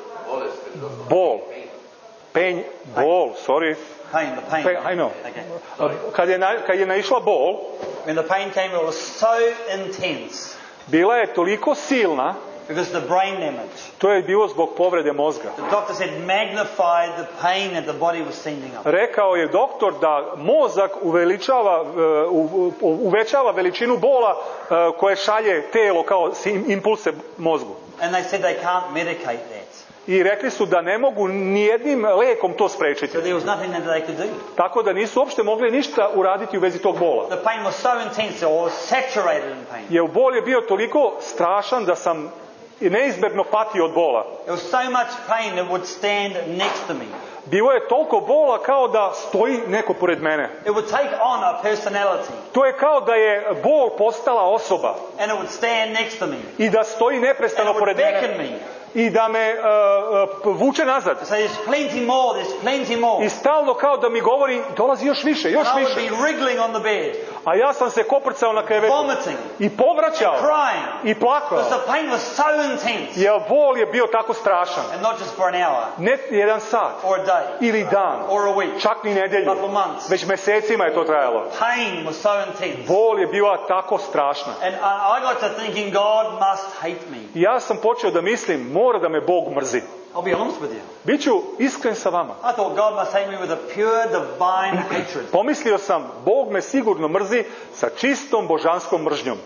bol, penj, bol, sorry,
Pain, the pain.
Pain, I know.
Okay.
kad je, na, kad je naišla bol,
When the pain came, it was so intense
bila je toliko silna,
because the brain damage.
to je bilo zbog povrede mozga.
The doctor said magnified the pain that the body was sending up.
Rekao je doktor da mozak uveličava, uh, uvećava veličinu bola uh, koje šalje telo kao impulse mozgu.
And they said they can't medicate that.
I rekli su da ne mogu nijednim lekom to sprečiti.
So there was nothing that they could do.
Tako da nisu uopšte mogli ništa uraditi u vezi tog bola.
The pain was so intense, I was saturated in pain.
Jer bol je bio toliko strašan da sam neizmjerno patio od bola.
There was so much pain that would stand next to me.
Bilo je toliko bola kao da stoji neko pored mene.
It would take on a personality.
To je kao da je bol postala osoba
And it would stand next to me.
i da stoji
And
neprestano
it would
pored
beckon
mene
me.
i da me uh, uh, vuče nazad.
So there's plenty more, there's plenty more.
I stalno kao da mi govori dolazi još više, još
And I would
više.
be wriggling on the bed,
A ja sam se koprcao na krevetu
vomiting,
i povraćao
crying.
i plakao.
Because the pain was so intense.
Jer bol je bio tako strašan.
And not just for an hour,
Ne jedan sat
or a day,
ili dan,
or a week,
čak ni nedelju.
couple months.
Već mesecima je to trajalo.
Pain was so intense.
Bol je bila tako strašna.
And I I got to thinking God must hate me.
I ja sam počeo da mislim, mora da me Bog mrzi.
I'll be honest with you.
Biću iskren sa vama.
I thought God must hate me with a pure divine hatred.
Pomislio sam, Bog me sigurno mrzi sa čistom božanskom mržnjom.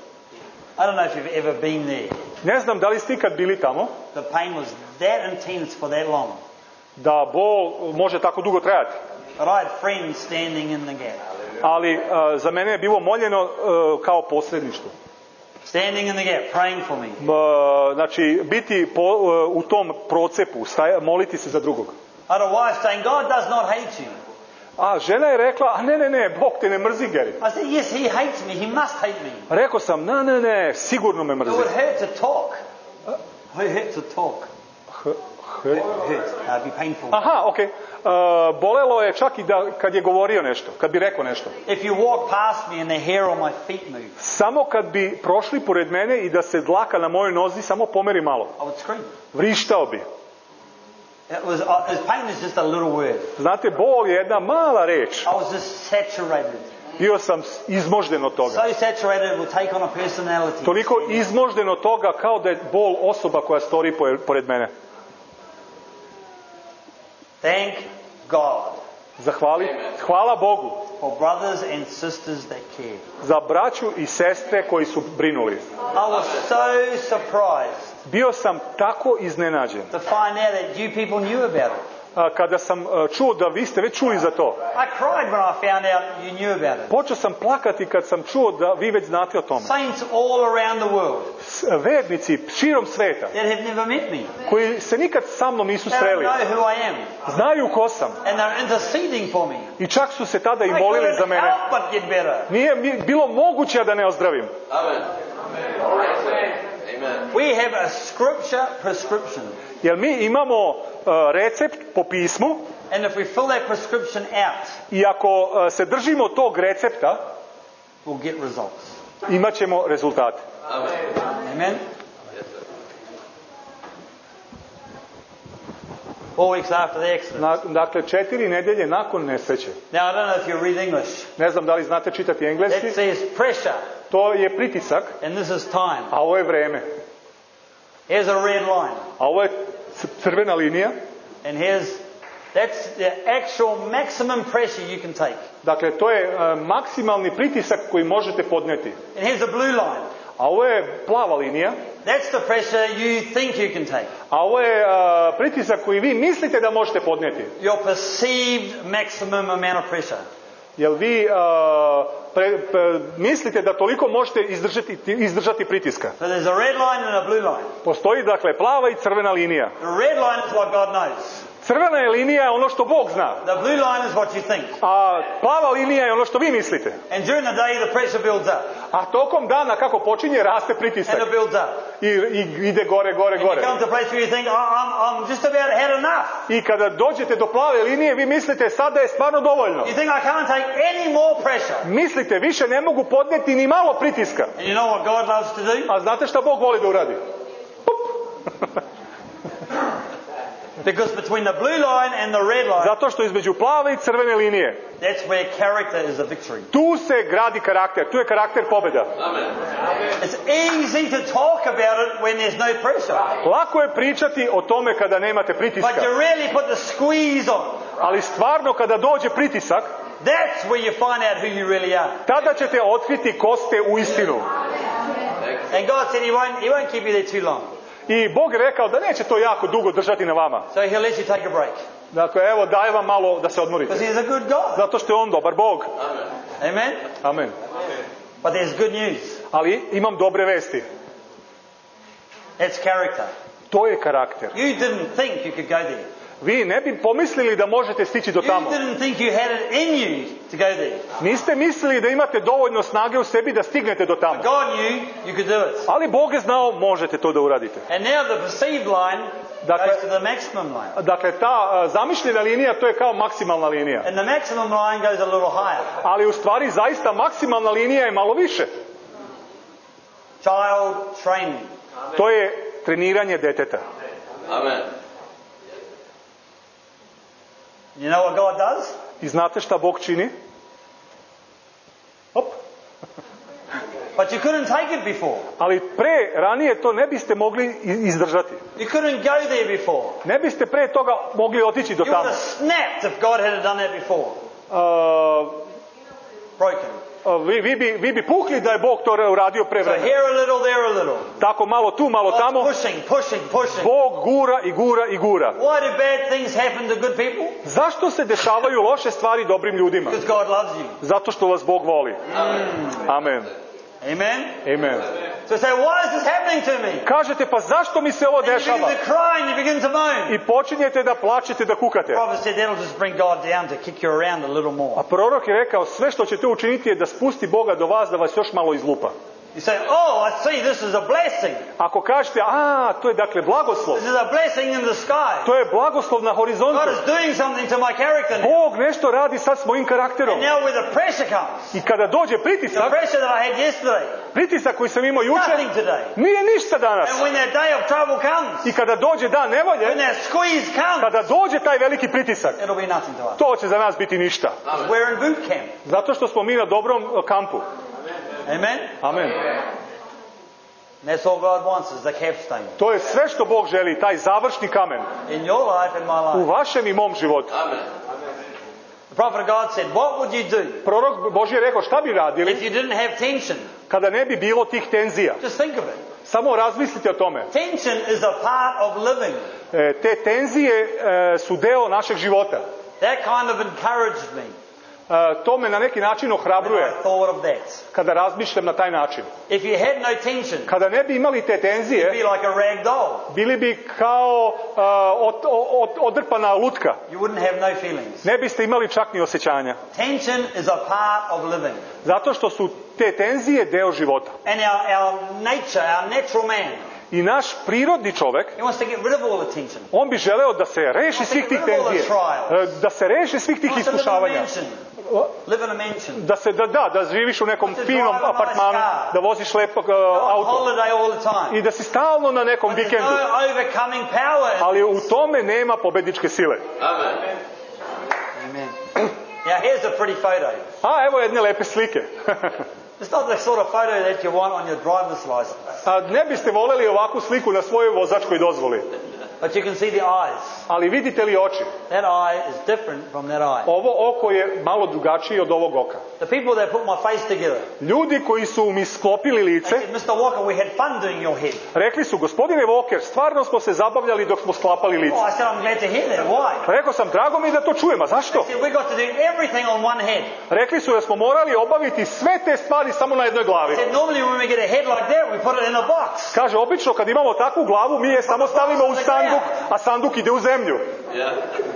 I don't know if you've ever been there.
Ne znam da li ste ikad bili tamo,
The pain was that intense for that long.
da bol može tako dugo trajati.
But I had friends standing in the gap.
Ali uh, za mene je bilo moljeno uh, kao posredništvo.
Standing in the gap, praying for me.
Uh, znači, biti po, uh, u tom procepu, staja, moliti se za drugog.
I had a wife saying, God does not hate you.
A žena je rekla, a ne, ne, ne, Bog te ne mrzi, Gary.
I said, yes, he hates me. He must hate me.
Rekao sam, ne, ne, ne, sigurno me
It
mrzi.
would hurt to talk. It hurt to talk.
H, h,
It hurt. Uh, it'd be painful.
aha, okej. Okay. Uh, bolelo je čak i da, kad je govorio nešto, kad bi rekao nešto.
If you walk past me and the hair on my feet move,
Samo kad bi prošli pored mene i da se dlaka na mojoj nozi samo pomeri malo.
I would scream.
Vrištao bi.
It was, uh, his pain was just a little word.
Znate, bol je jedna mala reč.
I was just saturated.
Bio sam izmožden od toga.
So saturated it would take on a personality.
Toliko izmožden od toga kao da je bol osoba koja stori pored mene.
Thank God
Zahvali, hvala Bogu
for brothers and sisters that care.
za braću i sestre koji su brinuli.
I was so surprised
Bio sam tako iznenađen
to find out that you people knew about it.
a, kada sam a, čuo da vi ste već čuli za to.
I cried when I found out you knew about it.
Počeo sam plakati kad sam čuo da vi već znate o tome.
Saints all around the world
S- Vernici širom sveta
that have never met me.
koji se nikad sa mnom nisu
They don't
sreli,
know who I am.
znaju ko sam
And they're interceding for me.
i čak su se tada i
I
molili za
couldn't
mene.
help but get better.
Nije mi bilo moguće da ne ozdravim.
Amen. Amen.
We have a scripture prescription.
Jer mi imamo uh, recept po pismu
And if we fill that prescription out,
i ako uh, se držimo tog recepta,
we'll get results.
imat ćemo rezultate.
Amen? Four weeks after the accident.
Na, dakle, četiri nedelje nakon nesreće.
Now, I don't know if you read English.
Ne znam da li znate čitati engleski.
That says pressure,
To je pritisak,
and this is time.
a ovo je vreme.
Here's a red line,
A ovo je c- crvena linija.
and here's, that's the actual maximum pressure you can take.
Dakle, to je e, maksimalni pritisak koji možete podneti.
And here's a blue line.
A ovo je plava linija.
That's the pressure you think you can take.
A ovo je e, pritisak koji vi mislite da možete podneti.
Your perceived maximum amount of pressure.
Jel vi e, pre, pre, mislite da toliko možete izdržati, izdržati pritiska?
So there's a red line and a blue line.
Postoji dakle plava i crvena linija.
The red line is what God knows.
Crvena je linija ono što Bog zna.
The blue line is what you think.
A plava linija je ono što vi mislite.
And during the day, the pressure builds up.
A tokom dana kako počinje raste pritisak.
And it builds up.
I, i ide gore, gore,
And you
gore.
come to a place where you think, oh, I'm, I'm just about had enough.
I kada dođete do plave linije, vi mislite sada je stvarno dovoljno.
You think I can't take any more pressure.
Mislite, više ne mogu podneti ni malo pritiska.
And you know what God loves to do?
A znate šta Bog voli da uradi?
Because between the blue line and the red line,
Zato što između plave i crvene linije,
that's where character is a victory.
tu se gradi karakter, tu je karakter pobjeda.
It's easy to talk about it when there's no pressure.
Lako je pričati o tome kada nemate pritiska,
But you really put the squeeze on.
ali stvarno kada dođe pritisak,
That's where you find out who you really are.
tada ćete otkriti ko ste u istinu.
And God said he won't, he won't keep you there too long.
I Bog je rekao da neće to jako dugo držati na vama.
So he'll let you take a break.
Dakle, evo, daj vam malo da se odmorite.
Because he's a good God.
Zato što je on dobar Bog.
Amen?
Amen.
But there's good news.
Ali imam dobre vesti.
That's character.
To je karakter.
You didn't think you could go there.
Vi ne bi pomislili da možete stići do
You
tamo.
didn't think you had it in you to go there.
Niste mislili da imate dovoljno snage u sebi da stignete do tamo.
God knew you could do it.
Ali Bog je znao možete to da uradite.
And now the perceived line
Dakle-
goes to the maximum line.
Dakle, ta a, zamišljena linija, to je kao maksimalna linija.
And the maximum line goes a little higher.
Ali u stvari zaista maksimalna linija je malo više.
Child training.
To je treniranje deteta.
Amen.
You know what God does?
I znate šta Bog čini? Hop.
But you couldn't take it before.
Ali pre, ranije to ne biste mogli i- izdržati.
You couldn't go there before.
Ne biste pre toga mogli otići do
You would
tamo.
have snapped if God had done that before.
Uh,
Broken.
uh, vi, vi, bi, vi bi pukli da je Bog to uradio pre
So
vremena.
here a little, there a little.
Tako malo tu, malo
God's
tamo.
pushing, pushing, pushing.
Bog gura i gura i gura.
Why do bad things happen to good people?
Zašto se dešavaju loše stvari dobrim ljudima?
Because God loves you.
Zato što vas Bog voli. Amen.
Amen?
Amen.
So say, why is this happening to me?
Kažete, pa zašto mi se ovo
And you begin
dešava?
to cry and you begin to moan.
I počinjete da plačete, da kukate.
Prophet said that'll just bring God down to kick you around a little more.
A prorok je rekao, sve što ćete učiniti je da spusti Boga do vas, da vas još malo izlupa.
You say, oh, I see, this is a blessing.
Ako kažete, a, to je dakle blagoslov.
This is a blessing in the sky.
To je blagoslov na horizontu.
God is doing something to my character now.
Bog nešto radi sad s mojim karakterom.
And now where the pressure comes,
I kada dođe
the
pritisak,
pressure that I had yesterday,
pritisak koji sam imao juče,
nothing today.
nije ništa danas.
And when that day of trouble comes,
I kada dođe dan nevolje,
when that squeeze comes,
kada dođe taj veliki pritisak,
it'll be nothing to us.
to će za nas biti ništa.
We're in boot camp.
Zato što smo mi na dobrom uh, kampu.
Amen?
Amen.
And that's all God wants is the capstone.
To je sve što Bog želi, taj završni kamen
In your life and my
u
life.
vašem i mom životu.
Amen.
The prophet of God said, what would you do
Prorok Božji je rekao, šta bi
if
radili
you didn't have tension?
kada ne bi bilo tih tenzija?
Just think of it.
Samo razmislite o tome.
Tension is a part of living.
E, te tenzije e, su deo našeg života.
That kind of encouraged me
E, to me na neki način
when
ohrabruje
I thought of that.
kada razmišljam na taj način.
If you had no tension,
Kada ne bi imali te
you'd be
tenzije,
like a rag doll.
bili bi kao e, od, od, odrpana lutka.
You wouldn't have no feelings.
Ne biste imali čak ni osjećanja.
Tension is a part of living.
Zato što su te tenzije deo života.
And our, our nature, our natural man,
I naš prirodni čovek,
he wants to get rid of all the tension.
on bi želeo da se reši svih tih tenzije. E, Da se reši svih
He
tih
wants to live in a
iskušavanja.
mansion. live in a mansion,
da se da da da živiš u nekom
To
finom
drive a nice
apartmanu,
car.
da voziš lepo uh,
go on
auto
holiday all the time.
i da si stalno na nekom
But there's
vikendu,
no overcoming power.
ali u tome nema pobedničke sile.
Amen.
Amen. Now here's a pretty photo.
A evo jedne lepe slike.
It's not the sort of photo that you want on your driver's license.
A ne biste voleli ovakvu sliku na svojoj vozačkoj dozvoli,
But you can see the eyes.
ali vidite li oči?
That eye is different from that eye.
Ovo oko je malo drugačije od ovog oka.
The people that put my face together,
Ljudi koji su mi sklopili
they
lice,
said, Mister Walker, we had fun doing your head.
rekli su, gospodine Walker, stvarno smo se zabavljali dok smo sklapali lice.
Oh, I said, I'm glad to hear that. Why?
Rekao sam, drago mi da to čujem, a zašto?
They said, we got to do everything on one head.
Rekli su da smo morali obaviti sve te stvari samo na jednoj glavi.
They said, normally when we get a head like that, we put it in a box.
Kaže, obično kad imamo takvu glavu, mi je samo stavimo u sanduk, a sanduk ide u zemlju.
Yeah.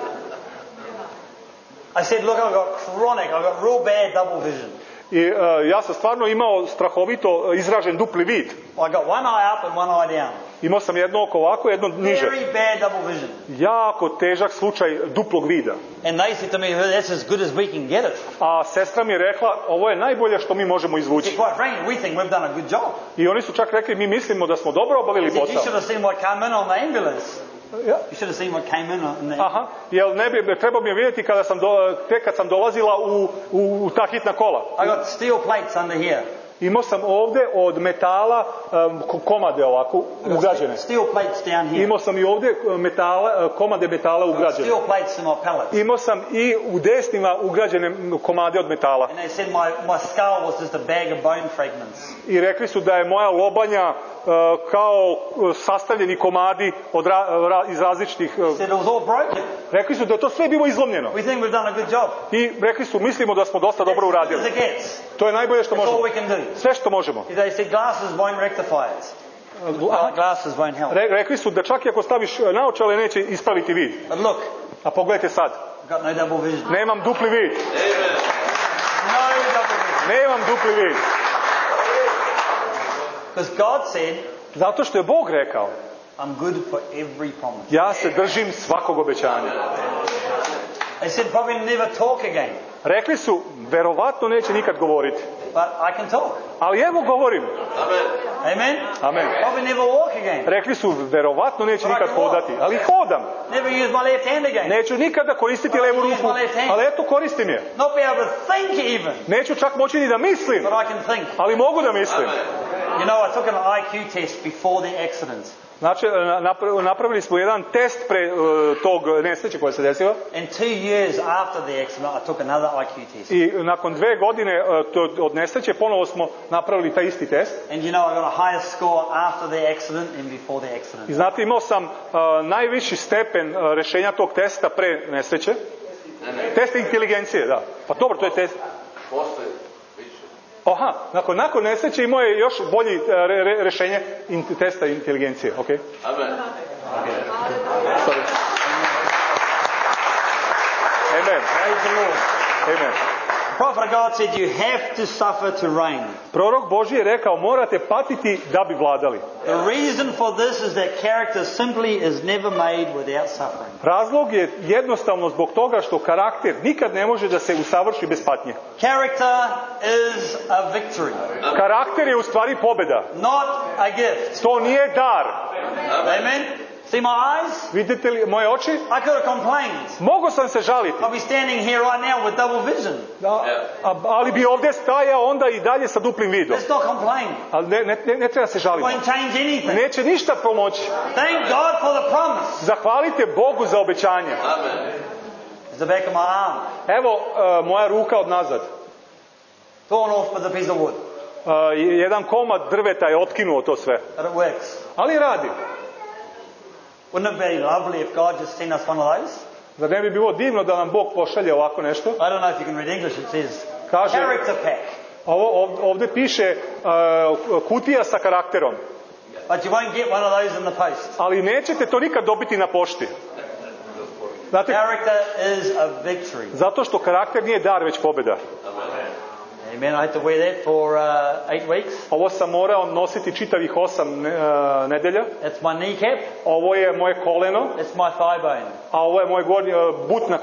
I said, look, I've got chronic, I've got real bad double vision.
I uh, ja sam stvarno imao strahovito izražen dupli vid.
I got one eye up and one eye down.
Imao sam jedno oko ovako, jedno niže.
Very bad double vision.
Jako težak slučaj duplog vida.
And they said to me, that's as good as we can get it.
A sestra mi je rekla, ovo je najbolje što mi možemo
See,
izvući.
quite frankly, we think we've done a good job.
I oni su čak rekli, mi mislimo da smo dobro obavili
He said, you
posao.
should have seen what came in on the ambulance.
Ja.
You should have seen what came in on the
Aha, jel ne bi, trebao bi je vidjeti kada sam do, tek kad sam dolazila u, u, u ta hitna kola.
I got steel plates under here.
Imao sam ovdje od metala um, komade ovako ugrađene.
Steel plates down here.
Imao sam i ovdje metala, komade metala ugrađene.
Steel plates in my pallets.
Imao sam i u desnima ugrađene komade od metala.
And they said my, my skull was just a bag of bone fragments.
I rekli su da je moja lobanja uh, kao sastavljeni komadi od ra, ra, iz različitih... Uh,
Said it was all broken.
rekli su da je to sve bilo izlomljeno.
We think we've done a good job.
I rekli su, mislimo da smo dosta dobro
As
uradili.
it gets.
To je najbolje što
That's all
možemo.
we can do.
Sve što možemo.
They said glasses won't rectify it. Well, glasses won't help.
Re, rekli su da čak i ako staviš naočale neće ispraviti vid.
But look,
A pogledajte sad.
I've got no double vision.
Nemam dupli vid.
No double vision.
Nemam dupli vid.
Because God said,
Zato što je Bog rekao,
I'm good for every promise.
ja se držim svakog obećanja.
They said probably never talk again.
Rekli su, verovatno neće nikad govoriti.
But I can talk.
Ali evo govorim.
Amen.
Amen?
Amen.
Probably never walk again.
Rekli su, verovatno neće nikad hodati. Ali hodam.
Never use my left hand again.
Neću nikada koristiti levu ruku. Ali eto, koristim je.
Not be able to think even.
Neću čak moći ni da mislim.
But I can think.
Ali mogu da mislim.
You know, I took an I Q test before the accident.
Znači, napravili smo jedan test pre uh, tog nesreće koja se desila.
And two years after the accident, I took another I Q test.
I nakon dve godine uh, to, od nesreće ponovo smo napravili taj isti test.
And you know, I got a higher score after the accident than before the accident.
I znate, imao sam uh, najviši stepen uh, rešenja tog testa pre nesreće. Test inteligencije, da. Pa dobro, to je test.
Postoji više.
Aha, nakon, nakon nesreće imao je još bolji uh, re, re, rešenje in, testa inteligencije. Okay.
Amen.
Sorry. Amen.
Praise the Lord.
Amen.
The prophet of God said you have to suffer to reign.
Prorok Božji je rekao, morate patiti da bi vladali.
The reason for this is that character simply is never made without suffering.
Razlog je jednostavno zbog toga što karakter nikad ne može da se usavrši bez patnje.
Character is a victory,
Karakter je u stvari pobeda.
not a gift.
To nije dar.
Amen? See my eyes?
Vidite li moje oči?
I could have complained.
Mogu sam se žaliti.
I'll be standing here right now with double vision.
Da, a, ali bi ovdje stajao onda i dalje sa duplim vidom.
Let's not complain.
Ali ne, ne, ne, ne treba se
It
žaliti.
won't change anything.
Neće ništa pomoći.
Thank God for the promise.
Zahvalite Bogu za obećanje.
Amen.
It's the back of my arm.
Evo uh, moja ruka od nazad.
Torn off with a piece of wood.
Uh, jedan komad drveta je otkinuo to sve.
But it works.
Ali radi.
Wouldn't it be lovely if God just sent us one of those?
Zar ne bi bilo divno da nam Bog pošalje ovako nešto?
I don't know if you can read English. It says
Kaže,
character pack.
ovo, ov- ovdje piše uh, kutija sa karakterom.
But you won't get one of those in the post.
Ali nećete to nikad dobiti na pošti. Znate,
Character is a victory.
zato što karakter nije dar, već pobjeda.
Amen. I had to wear that for uh, eight weeks.
Ovo sam morao nositi čitavih osam ne, uh, nedelja.
That's my kneecap.
Ovo je moje koleno,
That's my thigh bone.
a ovo je moj gornji uh, butna kost.
It's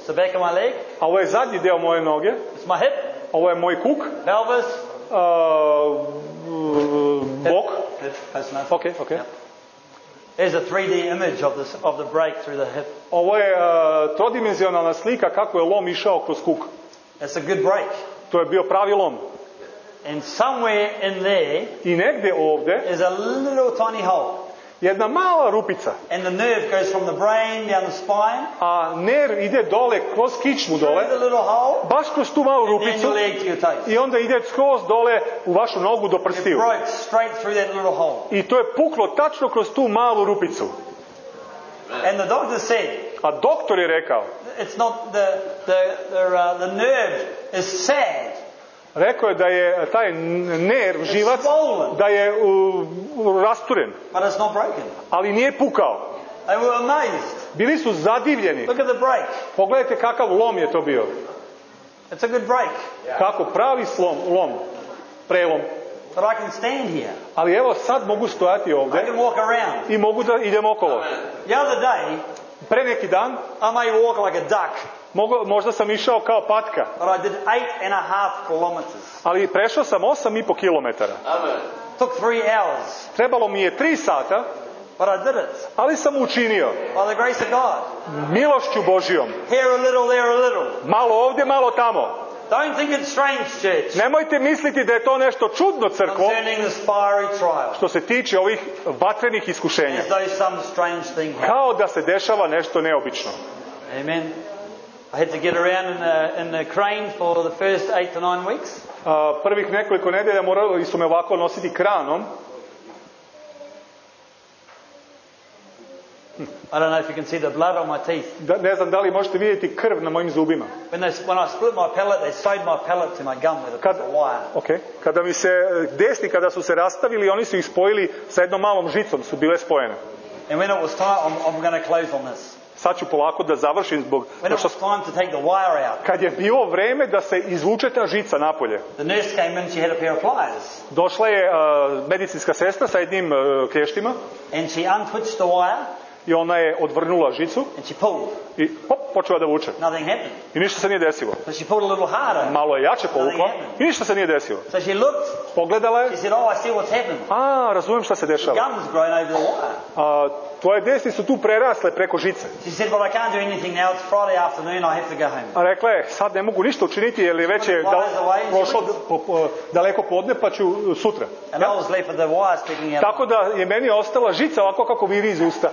It's the back of my leg.
A ovo je zadnji deo moje noge.
It's my hip.
Ovo je moj kuk.
Pelvis.
Uh, bok.
Hip. Close enough.
Okay, okay.
Yep. There's a three D image of this of the break through the hip.
Ovo je uh, trodimenzionalna slika kako je lom išao kroz kuk.
It's a good break.
To je bio pravi lom.
And somewhere in there
I negde ovde
is a little tiny hole.
jedna mala rupica.
And the nerve goes from the brain down the spine.
A nerv ide dole, kroz kičmu dole.
Through the little hole.
Baš kroz tu malu
And then
rupicu.
your leg to your toes.
I onda ide skroz dole u vašu nogu do
It
prstiju.
broke straight through that little hole.
I to je puklo tačno kroz tu malu rupicu.
And the doctor said,
A doktor je rekao,
it's not the the the, uh, the nerve is sad.
rekao je da je taj nerv, živac, da je uh, uh, rasturen,
But it's not broken.
ali nije pukao.
They were amazed.
Bili su zadivljeni.
Look at the break.
Pogledajte kakav lom je to bio.
It's a good break.
Kako pravi slom, lom, prelom.
But I can stand here.
Ali evo sad mogu stojati
I
ovdje
can walk around.
i mogu da idem okolo.
The other day,
Pre neki dan
I may walk like a duck,
mogo, možda sam išao kao patka,
but I did eight and a half kilometers.
ali prešao sam osam i po kilometara.
Amen.
Took three hours,
Trebalo mi je tri sata,
but I did it
ali sam učinio.
by the grace of God.
Milošću Božijom.
Here a little, there a little.
Malo ovdje, malo tamo.
Don't think it's strange, church,
Nemojte misliti da je to nešto čudno, crkvo,
concerning this fiery trial,
što se tiče ovih vatrenih iskušenja.
as though some strange thing happened.
Kao da se dešava nešto neobično.
Amen. I had to get around in the, in the crane for the first eight to nine weeks.
A, prvih nekoliko nedelja morali su me ovako nositi kranom.
I don't know if you can see the blood on my teeth.
Da, ne znam da li možete vidjeti krv na mojim zubima.
When, they, when I split my palate, they sewed my palate to my gum with a
Kad,
piece of wire.
okay. Kada mi se desni, kada su se rastavili, oni su ih spojili sa jednom malom žicom, su bile spojene.
And when it was time, I'm, I'm going to close on this.
Sad ću polako da završim zbog...
When it was time to take the wire out,
Kad je bilo vreme da se izvuče ta žica napolje,
the nurse came in, she had a pair of pliers.
došla je uh, medicinska sestra sa jednim uh, klještima
And she untwitched the wire,
i ona je odvrnula žicu
and she pulled.
i hop, počela da vuče.
Nothing happened.
I ništa se nije desilo.
So she pulled a little harder.
Malo je jače povukla i ništa se nije desilo.
So she looked,
Pogledala je,
she said, oh, I see what's happened.
a, razumijem šta se
The
dešava.
gum's grown over the wire.
A, tvoje desni su tu prerasle preko žice.
She said, well, I can't do anything now. It's Friday afternoon. I have to go home.
A rekla je, sad ne mogu ništa učiniti jer je već je da, prošlo po, po, daleko podne pa ću sutra.
And I was left with the wire sticking out.
Tako da je meni ostala žica ovako kako viri iz usta.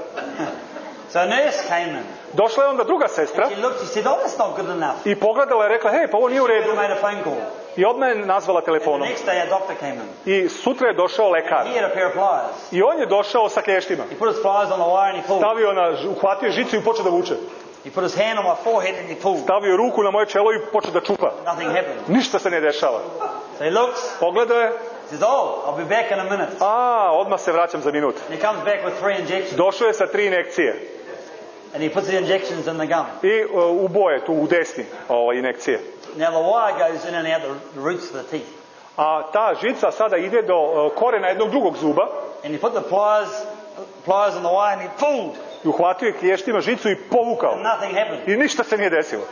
So a nurse came in.
Došla je onda druga sestra
She looked, she said, oh, that's not good enough.
i pogledala je rekla, hej, pa ovo nije u
She
redu.
made a phone call.
I odmah je nazvala
And the
telefonom.
next day, a doctor came in.
I sutra je došao lekar.
He had a pair of pliers.
I on je došao sa klještima.
He put his pliers on the wire and he pulled.
Stavio na, uhvatio žicu i počeo da vuče.
He put his hand on my forehead and he pulled.
Stavio ruku na moje čelo i počeo da čupa.
Nothing happened.
Ništa se ne dešava.
So he looks,
Pogledao je,
says, oh, I'll be back in a minute.
a, odmah se vraćam za minut.
And he comes back with three injections.
Došao je sa tri injekcije.
And he puts the injections in the gum.
I uh, uboje tu u desni ovaj, injekcije.
Now the wire goes in and out the roots of the teeth.
A ta žica sada ide do uh, korena jednog drugog zuba.
And he put the pliers, pliers on the wire and he pulled.
I uhvatio je klještima žicu i povukao.
And nothing happened.
I ništa se nije desilo.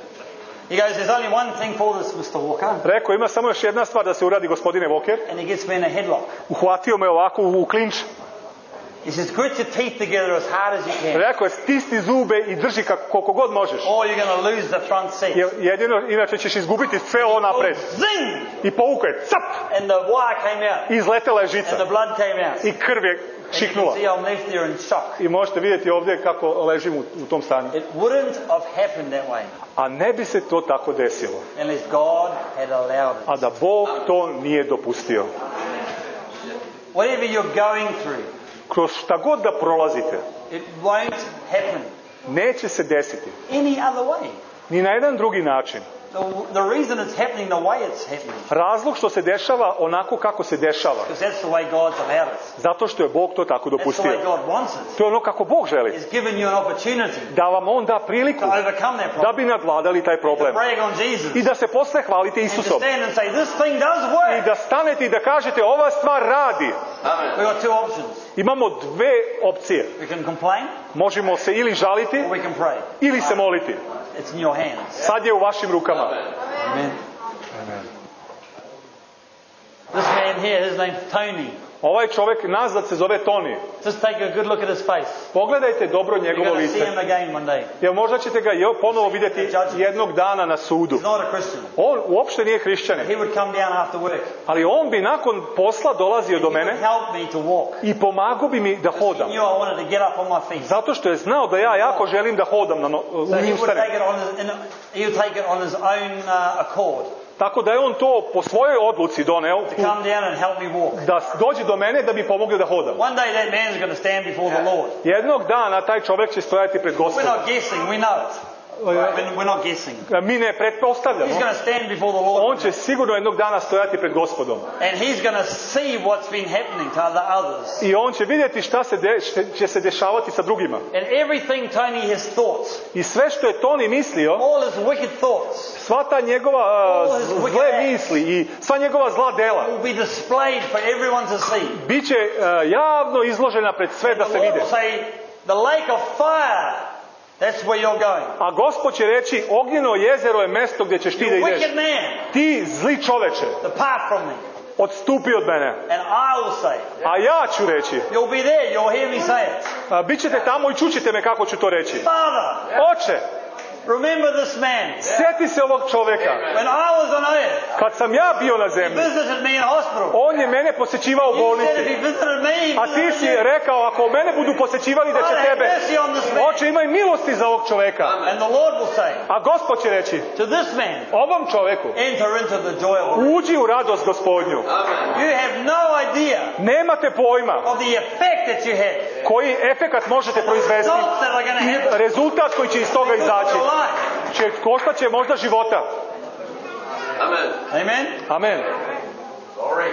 He goes, there's only one thing for this, Mister Walker.
Rekao, ima samo još jedna stvar da se uradi, gospodine Walker.
And he gets me in a headlock.
Uhvatio me ovako u, u klinč.
He says, grit your teeth together as hard as you can.
Rekao je, stisni zube i drži kako, koliko god možeš.
Or you're going to lose the front seat.
Jer jedino, inače ćeš izgubiti sve ovo napred.
Zing!
I povukao je, cap!
And the wire came out.
I izletela je
And the
žica.
blood came out.
I krv je
And you can
šiknula.
see I'm left there in shock.
I možete vidjeti ovdje kako ležim u, u tom stanju.
It wouldn't have happened that way
A ne bi se to tako desilo.
unless God had allowed it.
A da Bog to nije dopustio.
Whatever you're going through,
Kroz šta god da prolazite,
it won't happen
neće se desiti.
any other way.
Ni na jedan drugi način.
The, the reason it's happening the way it's happening,
Razlog što se dešava onako kako se dešava.
because that's the way God's allowed it.
Zato što je Bog to tako
That's the
dopustio.
way God wants it.
To je ono kako Bog želi.
He's given you an opportunity
Da vam On da priliku
to overcome that
da
problem.
bi nadvladali taj
To
problem.
brag on Jesus.
I da se posle hvalite
And to
Isusom.
stand and say, this thing does
I
work.
da stanete i da kažete ova stvar radi.
Amen.
We've got two options.
Imamo dve opcije.
We can complain
Možemo se ili žaliti
or we can pray.
ili se moliti.
It's in your hands.
Sad je u vašim rukama.
Amen. This man here, his name's Tony.
Ovaj čovjek nazad se zove Toni.
Just take a good look at his face.
Pogledajte dobro
You're
njegovo
going to see
lice.
him again one day.
Jer možda ćete ga jo- ponovo vidjeti jednog dana na sudu.
He's not a Christian.
On uopšte nije hrišćanin.
He would come down after work.
Ali on bi nakon posla dolazio do
He would
mene
help me to walk.
i pomagao bi mi da
He
hodam.
knew I wanted to get up on my feet.
Zato što je znao da ja jako želim da hodam na no, u
So he
njim
would take
ustanem.
it on his, in, he would take it on his own uh, accord
Tako da je on to po svojoj odluci doneo
to come down and help me walk.
da dođe do mene da bi pomogao da hodam.
One day that man's going to stand before the Lord.
Jednog dana taj čovjek će stojati pred
We're
Gospodom.
not guessing, we know it. We're we're not guessing.
Mi ne pretpostavljamo.
He's going to stand before the Lord.
On će sigurno jednog dana stojati pred Gospodom.
And he's going to see what's been happening to the others.
I on će vidjeti šta se de, šta će se dešavati sa drugima.
And everything Tony has thought,
I sve što je Toni mislio,
all his wicked thoughts,
sva ta njegova uh, zle misli i sva njegova zla dela,
will be displayed for everyone to see.
bit će uh, javno izložena pred sve da
The
se
Lord
vide.
will say, the lake of fire, that's where you're going.
A Gospod će reći, ognjeno jezero je mesto gdje ćeš ti da
You
ideš.
wicked man,
Ti zli čoveče,
depart from me.
odstupi od mene.
And I will say,
A ja ću reći,
you'll be there, you'll hear me say it.
a, bit ćete tamo i čućete me kako ću to reći.
Father,
Oče,
remember this man.
sjeti se ovog čoveka.
When I was on earth,
Kad sam ja bio na
he
zemlji,
visited me in hospital.
on je mene posjećivao u
You said if
bolnici.
he visited me, he
A ti
visited
si
you.
rekao, ako mene budu posjećivali da će
God have
tebe,
mercy on this man.
Oče, imaj milosti za ovog čoveka.
And the Lord will say
A Gospod će reći,
to this man,
ovom čoveku,
enter into the joy of the Lord.
uđi u radost Gospodnju.
You have no idea
Nemate pojma
of the effect that you have.
koji efekat možete proizvesti
Results that are going to
i
happen.
rezultat koji će iz toga
Because of
izaći.
your life.
Će, koštat će možda života.
Amen.
Amen.
Amen.
Glory.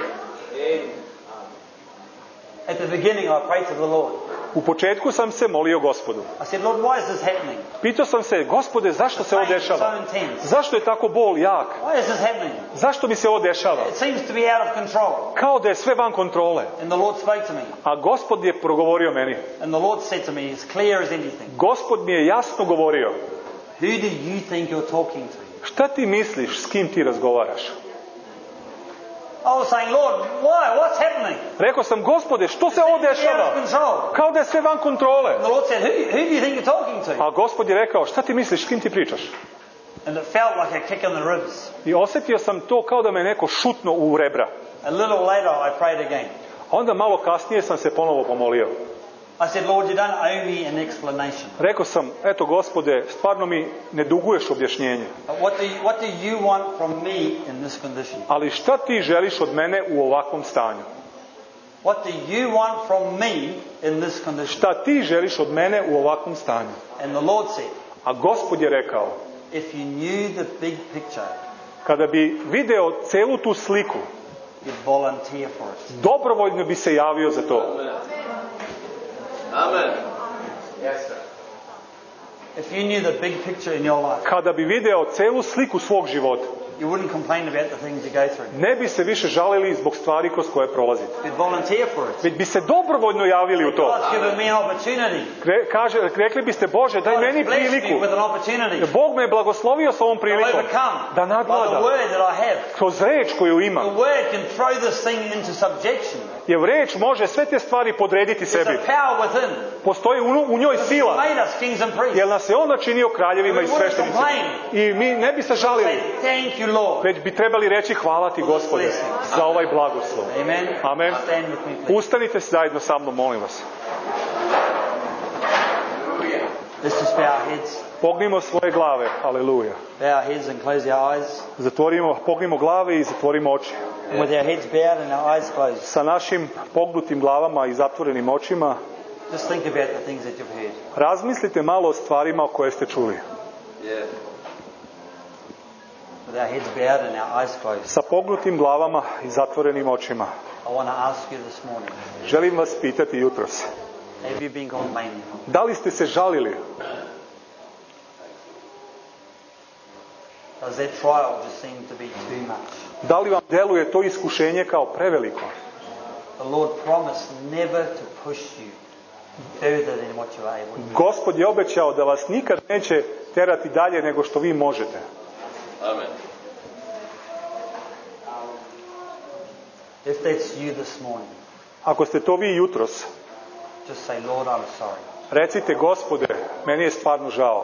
At the beginning, I prayed to the Lord.
U početku sam se molio Gospodu.
I said, Lord, why is this happening?
Pitao sam se, Gospode, zašto se ovo
Pain is so
dešava?
intense.
Zašto je tako bol jak?
Why is this happening?
Zašto mi se ovo dešava?
It seems to be out of control.
Kao da je sve van kontrole.
And the Lord spoke to me.
A Gospod je progovorio meni.
And the Lord said to me, as clear as anything,
Gospod mi je jasno govorio.
who do you think you're talking to?
Šta ti misliš, s kim ti razgovaraš?
I was saying, Lord, why? What's happening?
Rekao sam, Gospode, što se ovo
It's out
dešava?
of control.
Kao da je sve van kontrole.
And the Lord said, who, who do you think you're talking to?
A Gospod je rekao, šta ti misliš, s kim ti pričaš?
And it felt like a kick in the ribs.
I osjetio sam to kao da me neko šutno u rebra.
A little later, I prayed again.
A onda malo kasnije sam se ponovo pomolio.
I said, Lord, you don't owe me an explanation.
Rekao sam, eto Gospode, stvarno mi ne duguješ objašnjenje.
But what do you, what do you want from me in this condition?
Ali šta ti želiš od mene u ovakvom stanju?
What do you want from me in this condition?
Šta ti želiš od mene u ovakvom stanju?
And the Lord said,
A Gospod je rekao,
if you knew the big picture,
kada bi video celu tu sliku,
you'd volunteer for it.
dobrovoljno bi se javio za to.
Amen. Yes, sir.
If you knew the big picture in your life,
Kada bi video celu sliku svog života,
you wouldn't complain about the things you go through.
ne bi se više žalili zbog stvari kroz koje prolazite.
You'd volunteer for it.
Već bi se dobrovoljno javili u to.
God's given me an opportunity.
Kre, kaže, rekli biste, Bože, daj
God
meni
has blessed me
priliku.
with an opportunity
Bog me je blagoslovio sa ovom
to
prilikom
overcome
da
by the
nadvladam
word that I have.
kroz reč koju
The
imam.
word can throw this thing into subjection.
Jer reč može sve te stvari podrediti
There's
sebi.
a power within.
Postoji u, u njoj
He
sila.
made us kings and priests.
Jer nas je onda činio kraljevima i sveštenicima. I mi ne bi se žalili.
Say, thank you, Lord.
Već bi trebali reći hvala ti Gospode za ovaj blagoslov.
Amen.
Amen.
Stand with me, please.
Ustanite zajedno sa mnom, molim vas.
Let's just bow our heads.
Pognimo svoje glave. Aleluja.
Bow our heads and close our eyes.
Zatvorimo, pognimo glave i zatvorimo oči.
And with our heads bowed and our eyes closed,
Sa našim pognutim glavama i zatvorenim očima,
just think about the things that you've heard.
razmislite malo o stvarima koje ste čuli.
Yeah.
With our heads bowed and our eyes closed,
Sa pognutim glavama i zatvorenim očima.
I want to ask you this morning,
Želim vas pitati jutros.
have you been complaining?
Da li ste se žalili?
Does that trial just seem to be too much?
Da li vam deluje to iskušenje kao preveliko?
The Lord promised never to push you further than what you are able to do.
Gospod je obećao da vas nikad neće terati dalje nego što vi možete.
Amen.
If that's you this morning,
Ako ste to vi jutros,
just say, Lord, I'm sorry.
recite, Gospode, meni je stvarno žao.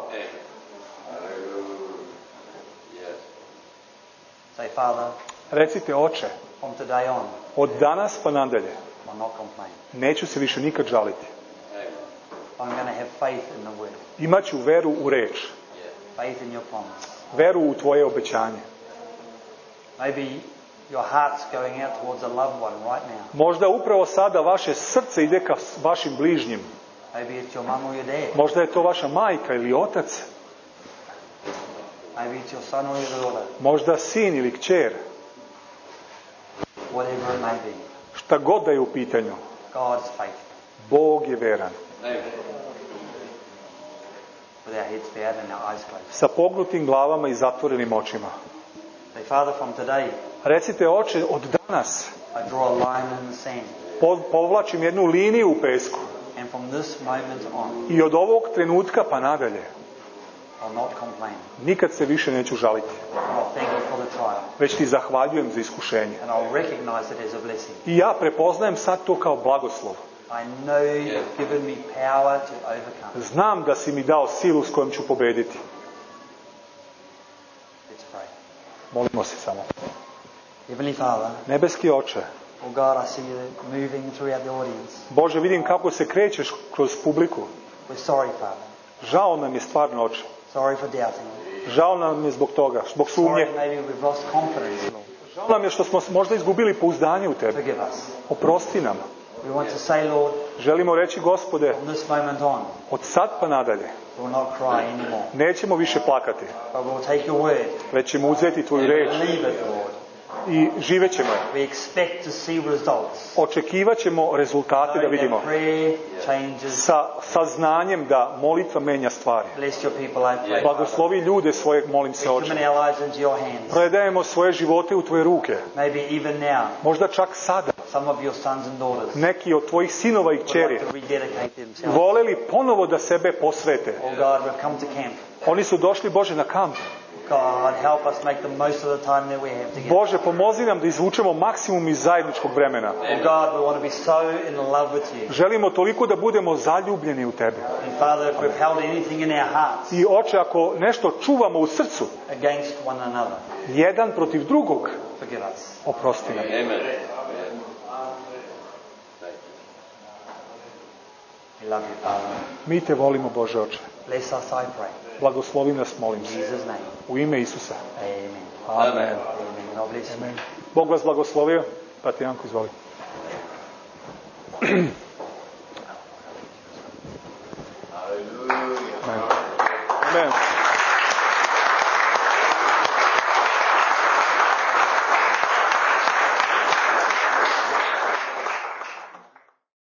Yes.
Say, Father,
Recite, Oče,
from today on,
od danas pa nadalje
I'll not complain.
neću se više nikad žaliti.
I'm going to have faith in the word,
Imaću veru u reč,
faith in your promise.
veru u tvoje obećanje.
Maybe your heart's going out towards a loved one right now.
Možda upravo sada vaše srce ide ka vašim bližnjim.
Maybe it's your mum or your dad.
Možda je to vaša majka ili otac.
Maybe it's your son or your daughter.
Možda sin ili kćer.
Whatever it may be.
Šta god da je u pitanju,
God's faithful.
Bog je veran.
Amen.
With our heads bowed and our eyes closed.
Sa pognutim glavama i zatvorenim očima.
Say, Father, from today,
Recite, Oče, od danas
I draw a line in the sand.
po- povlačim jednu liniju u pesku.
And from this moment on,
I od ovog trenutka pa nadalje
I'll not complain.
nikad se više neću žaliti.
I'll thank you for the trial.
Već ti zahvaljujem za iskušenje.
And I'll recognize it as a blessing.
I ja prepoznajem sad to kao blagoslov.
I know you've given me power to overcome.
Znam da si mi dao silu s kojom ću pobediti.
Let's pray.
Molimo se samo.
Heavenly Father,
Nebeski Oče,
oh God, I see you moving throughout the audience.
Bože, vidim kako se krećeš kroz publiku.
We're sorry, Father.
Žao nam je stvarno, Oče.
Sorry for doubting.
Žao nam je zbog toga, zbog sumnje.
Sorry, maybe we've lost confidence, Lord.
Žao nam je što smo možda izgubili pouzdanje u Tebe.
Forgive us.
Oprosti nam.
We want to say, Lord,
Želimo reći, Gospode,
from this moment on,
od sad pa nadalje
we'll not cry anymore.
nećemo više plakati,
But we'll take your word
već ćemo uzeti Tvoju reč
believe it, Lord.
i živet ćemo je.
We expect to see results.
Očekivat ćemo rezultate da
Knowing
vidimo.
that prayer changes.
Sa, sa znanjem da molitva menja stvari.
Bless your people, I pray.
Blagoslovi ljude svoje, molim se,
We
Oče.
commit our lives into your hands.
Predajemo svoje živote u Tvoje ruke.
Maybe even now,
Možda čak sada
some of your sons and daughters
neki od Tvojih sinova i
would
kćeri
like to rededicate themselves.
voleli ponovo da sebe posvete.
Oh God, we've come to camp.
Oni su došli, Bože, na kamp.
God, help us make the most of the time that we have together.
Bože, pomozi nam da izvučemo maksimum iz zajedničkog vremena.
Oh God, we want to be so in love with you.
Želimo toliko da budemo zaljubljeni u Tebe.
And Father, if we've held anything in our hearts
I Oče, ako nešto čuvamo u srcu,
against one another,
jedan protiv drugog,
forgive us.
oprosti nam.
Amen.
We love you, Father.
Mi Te volimo, Bože, Oče.
Bless us, I pray.
Blagoslovi nas, molim
In
se.
Jesus' name.
U ime Isusa.
Amen.
Amen.
Amen. God bless you.
Bog vas blagoslovio. Brate Janko, izvoli.
Hallelujah.
Amen. Amen.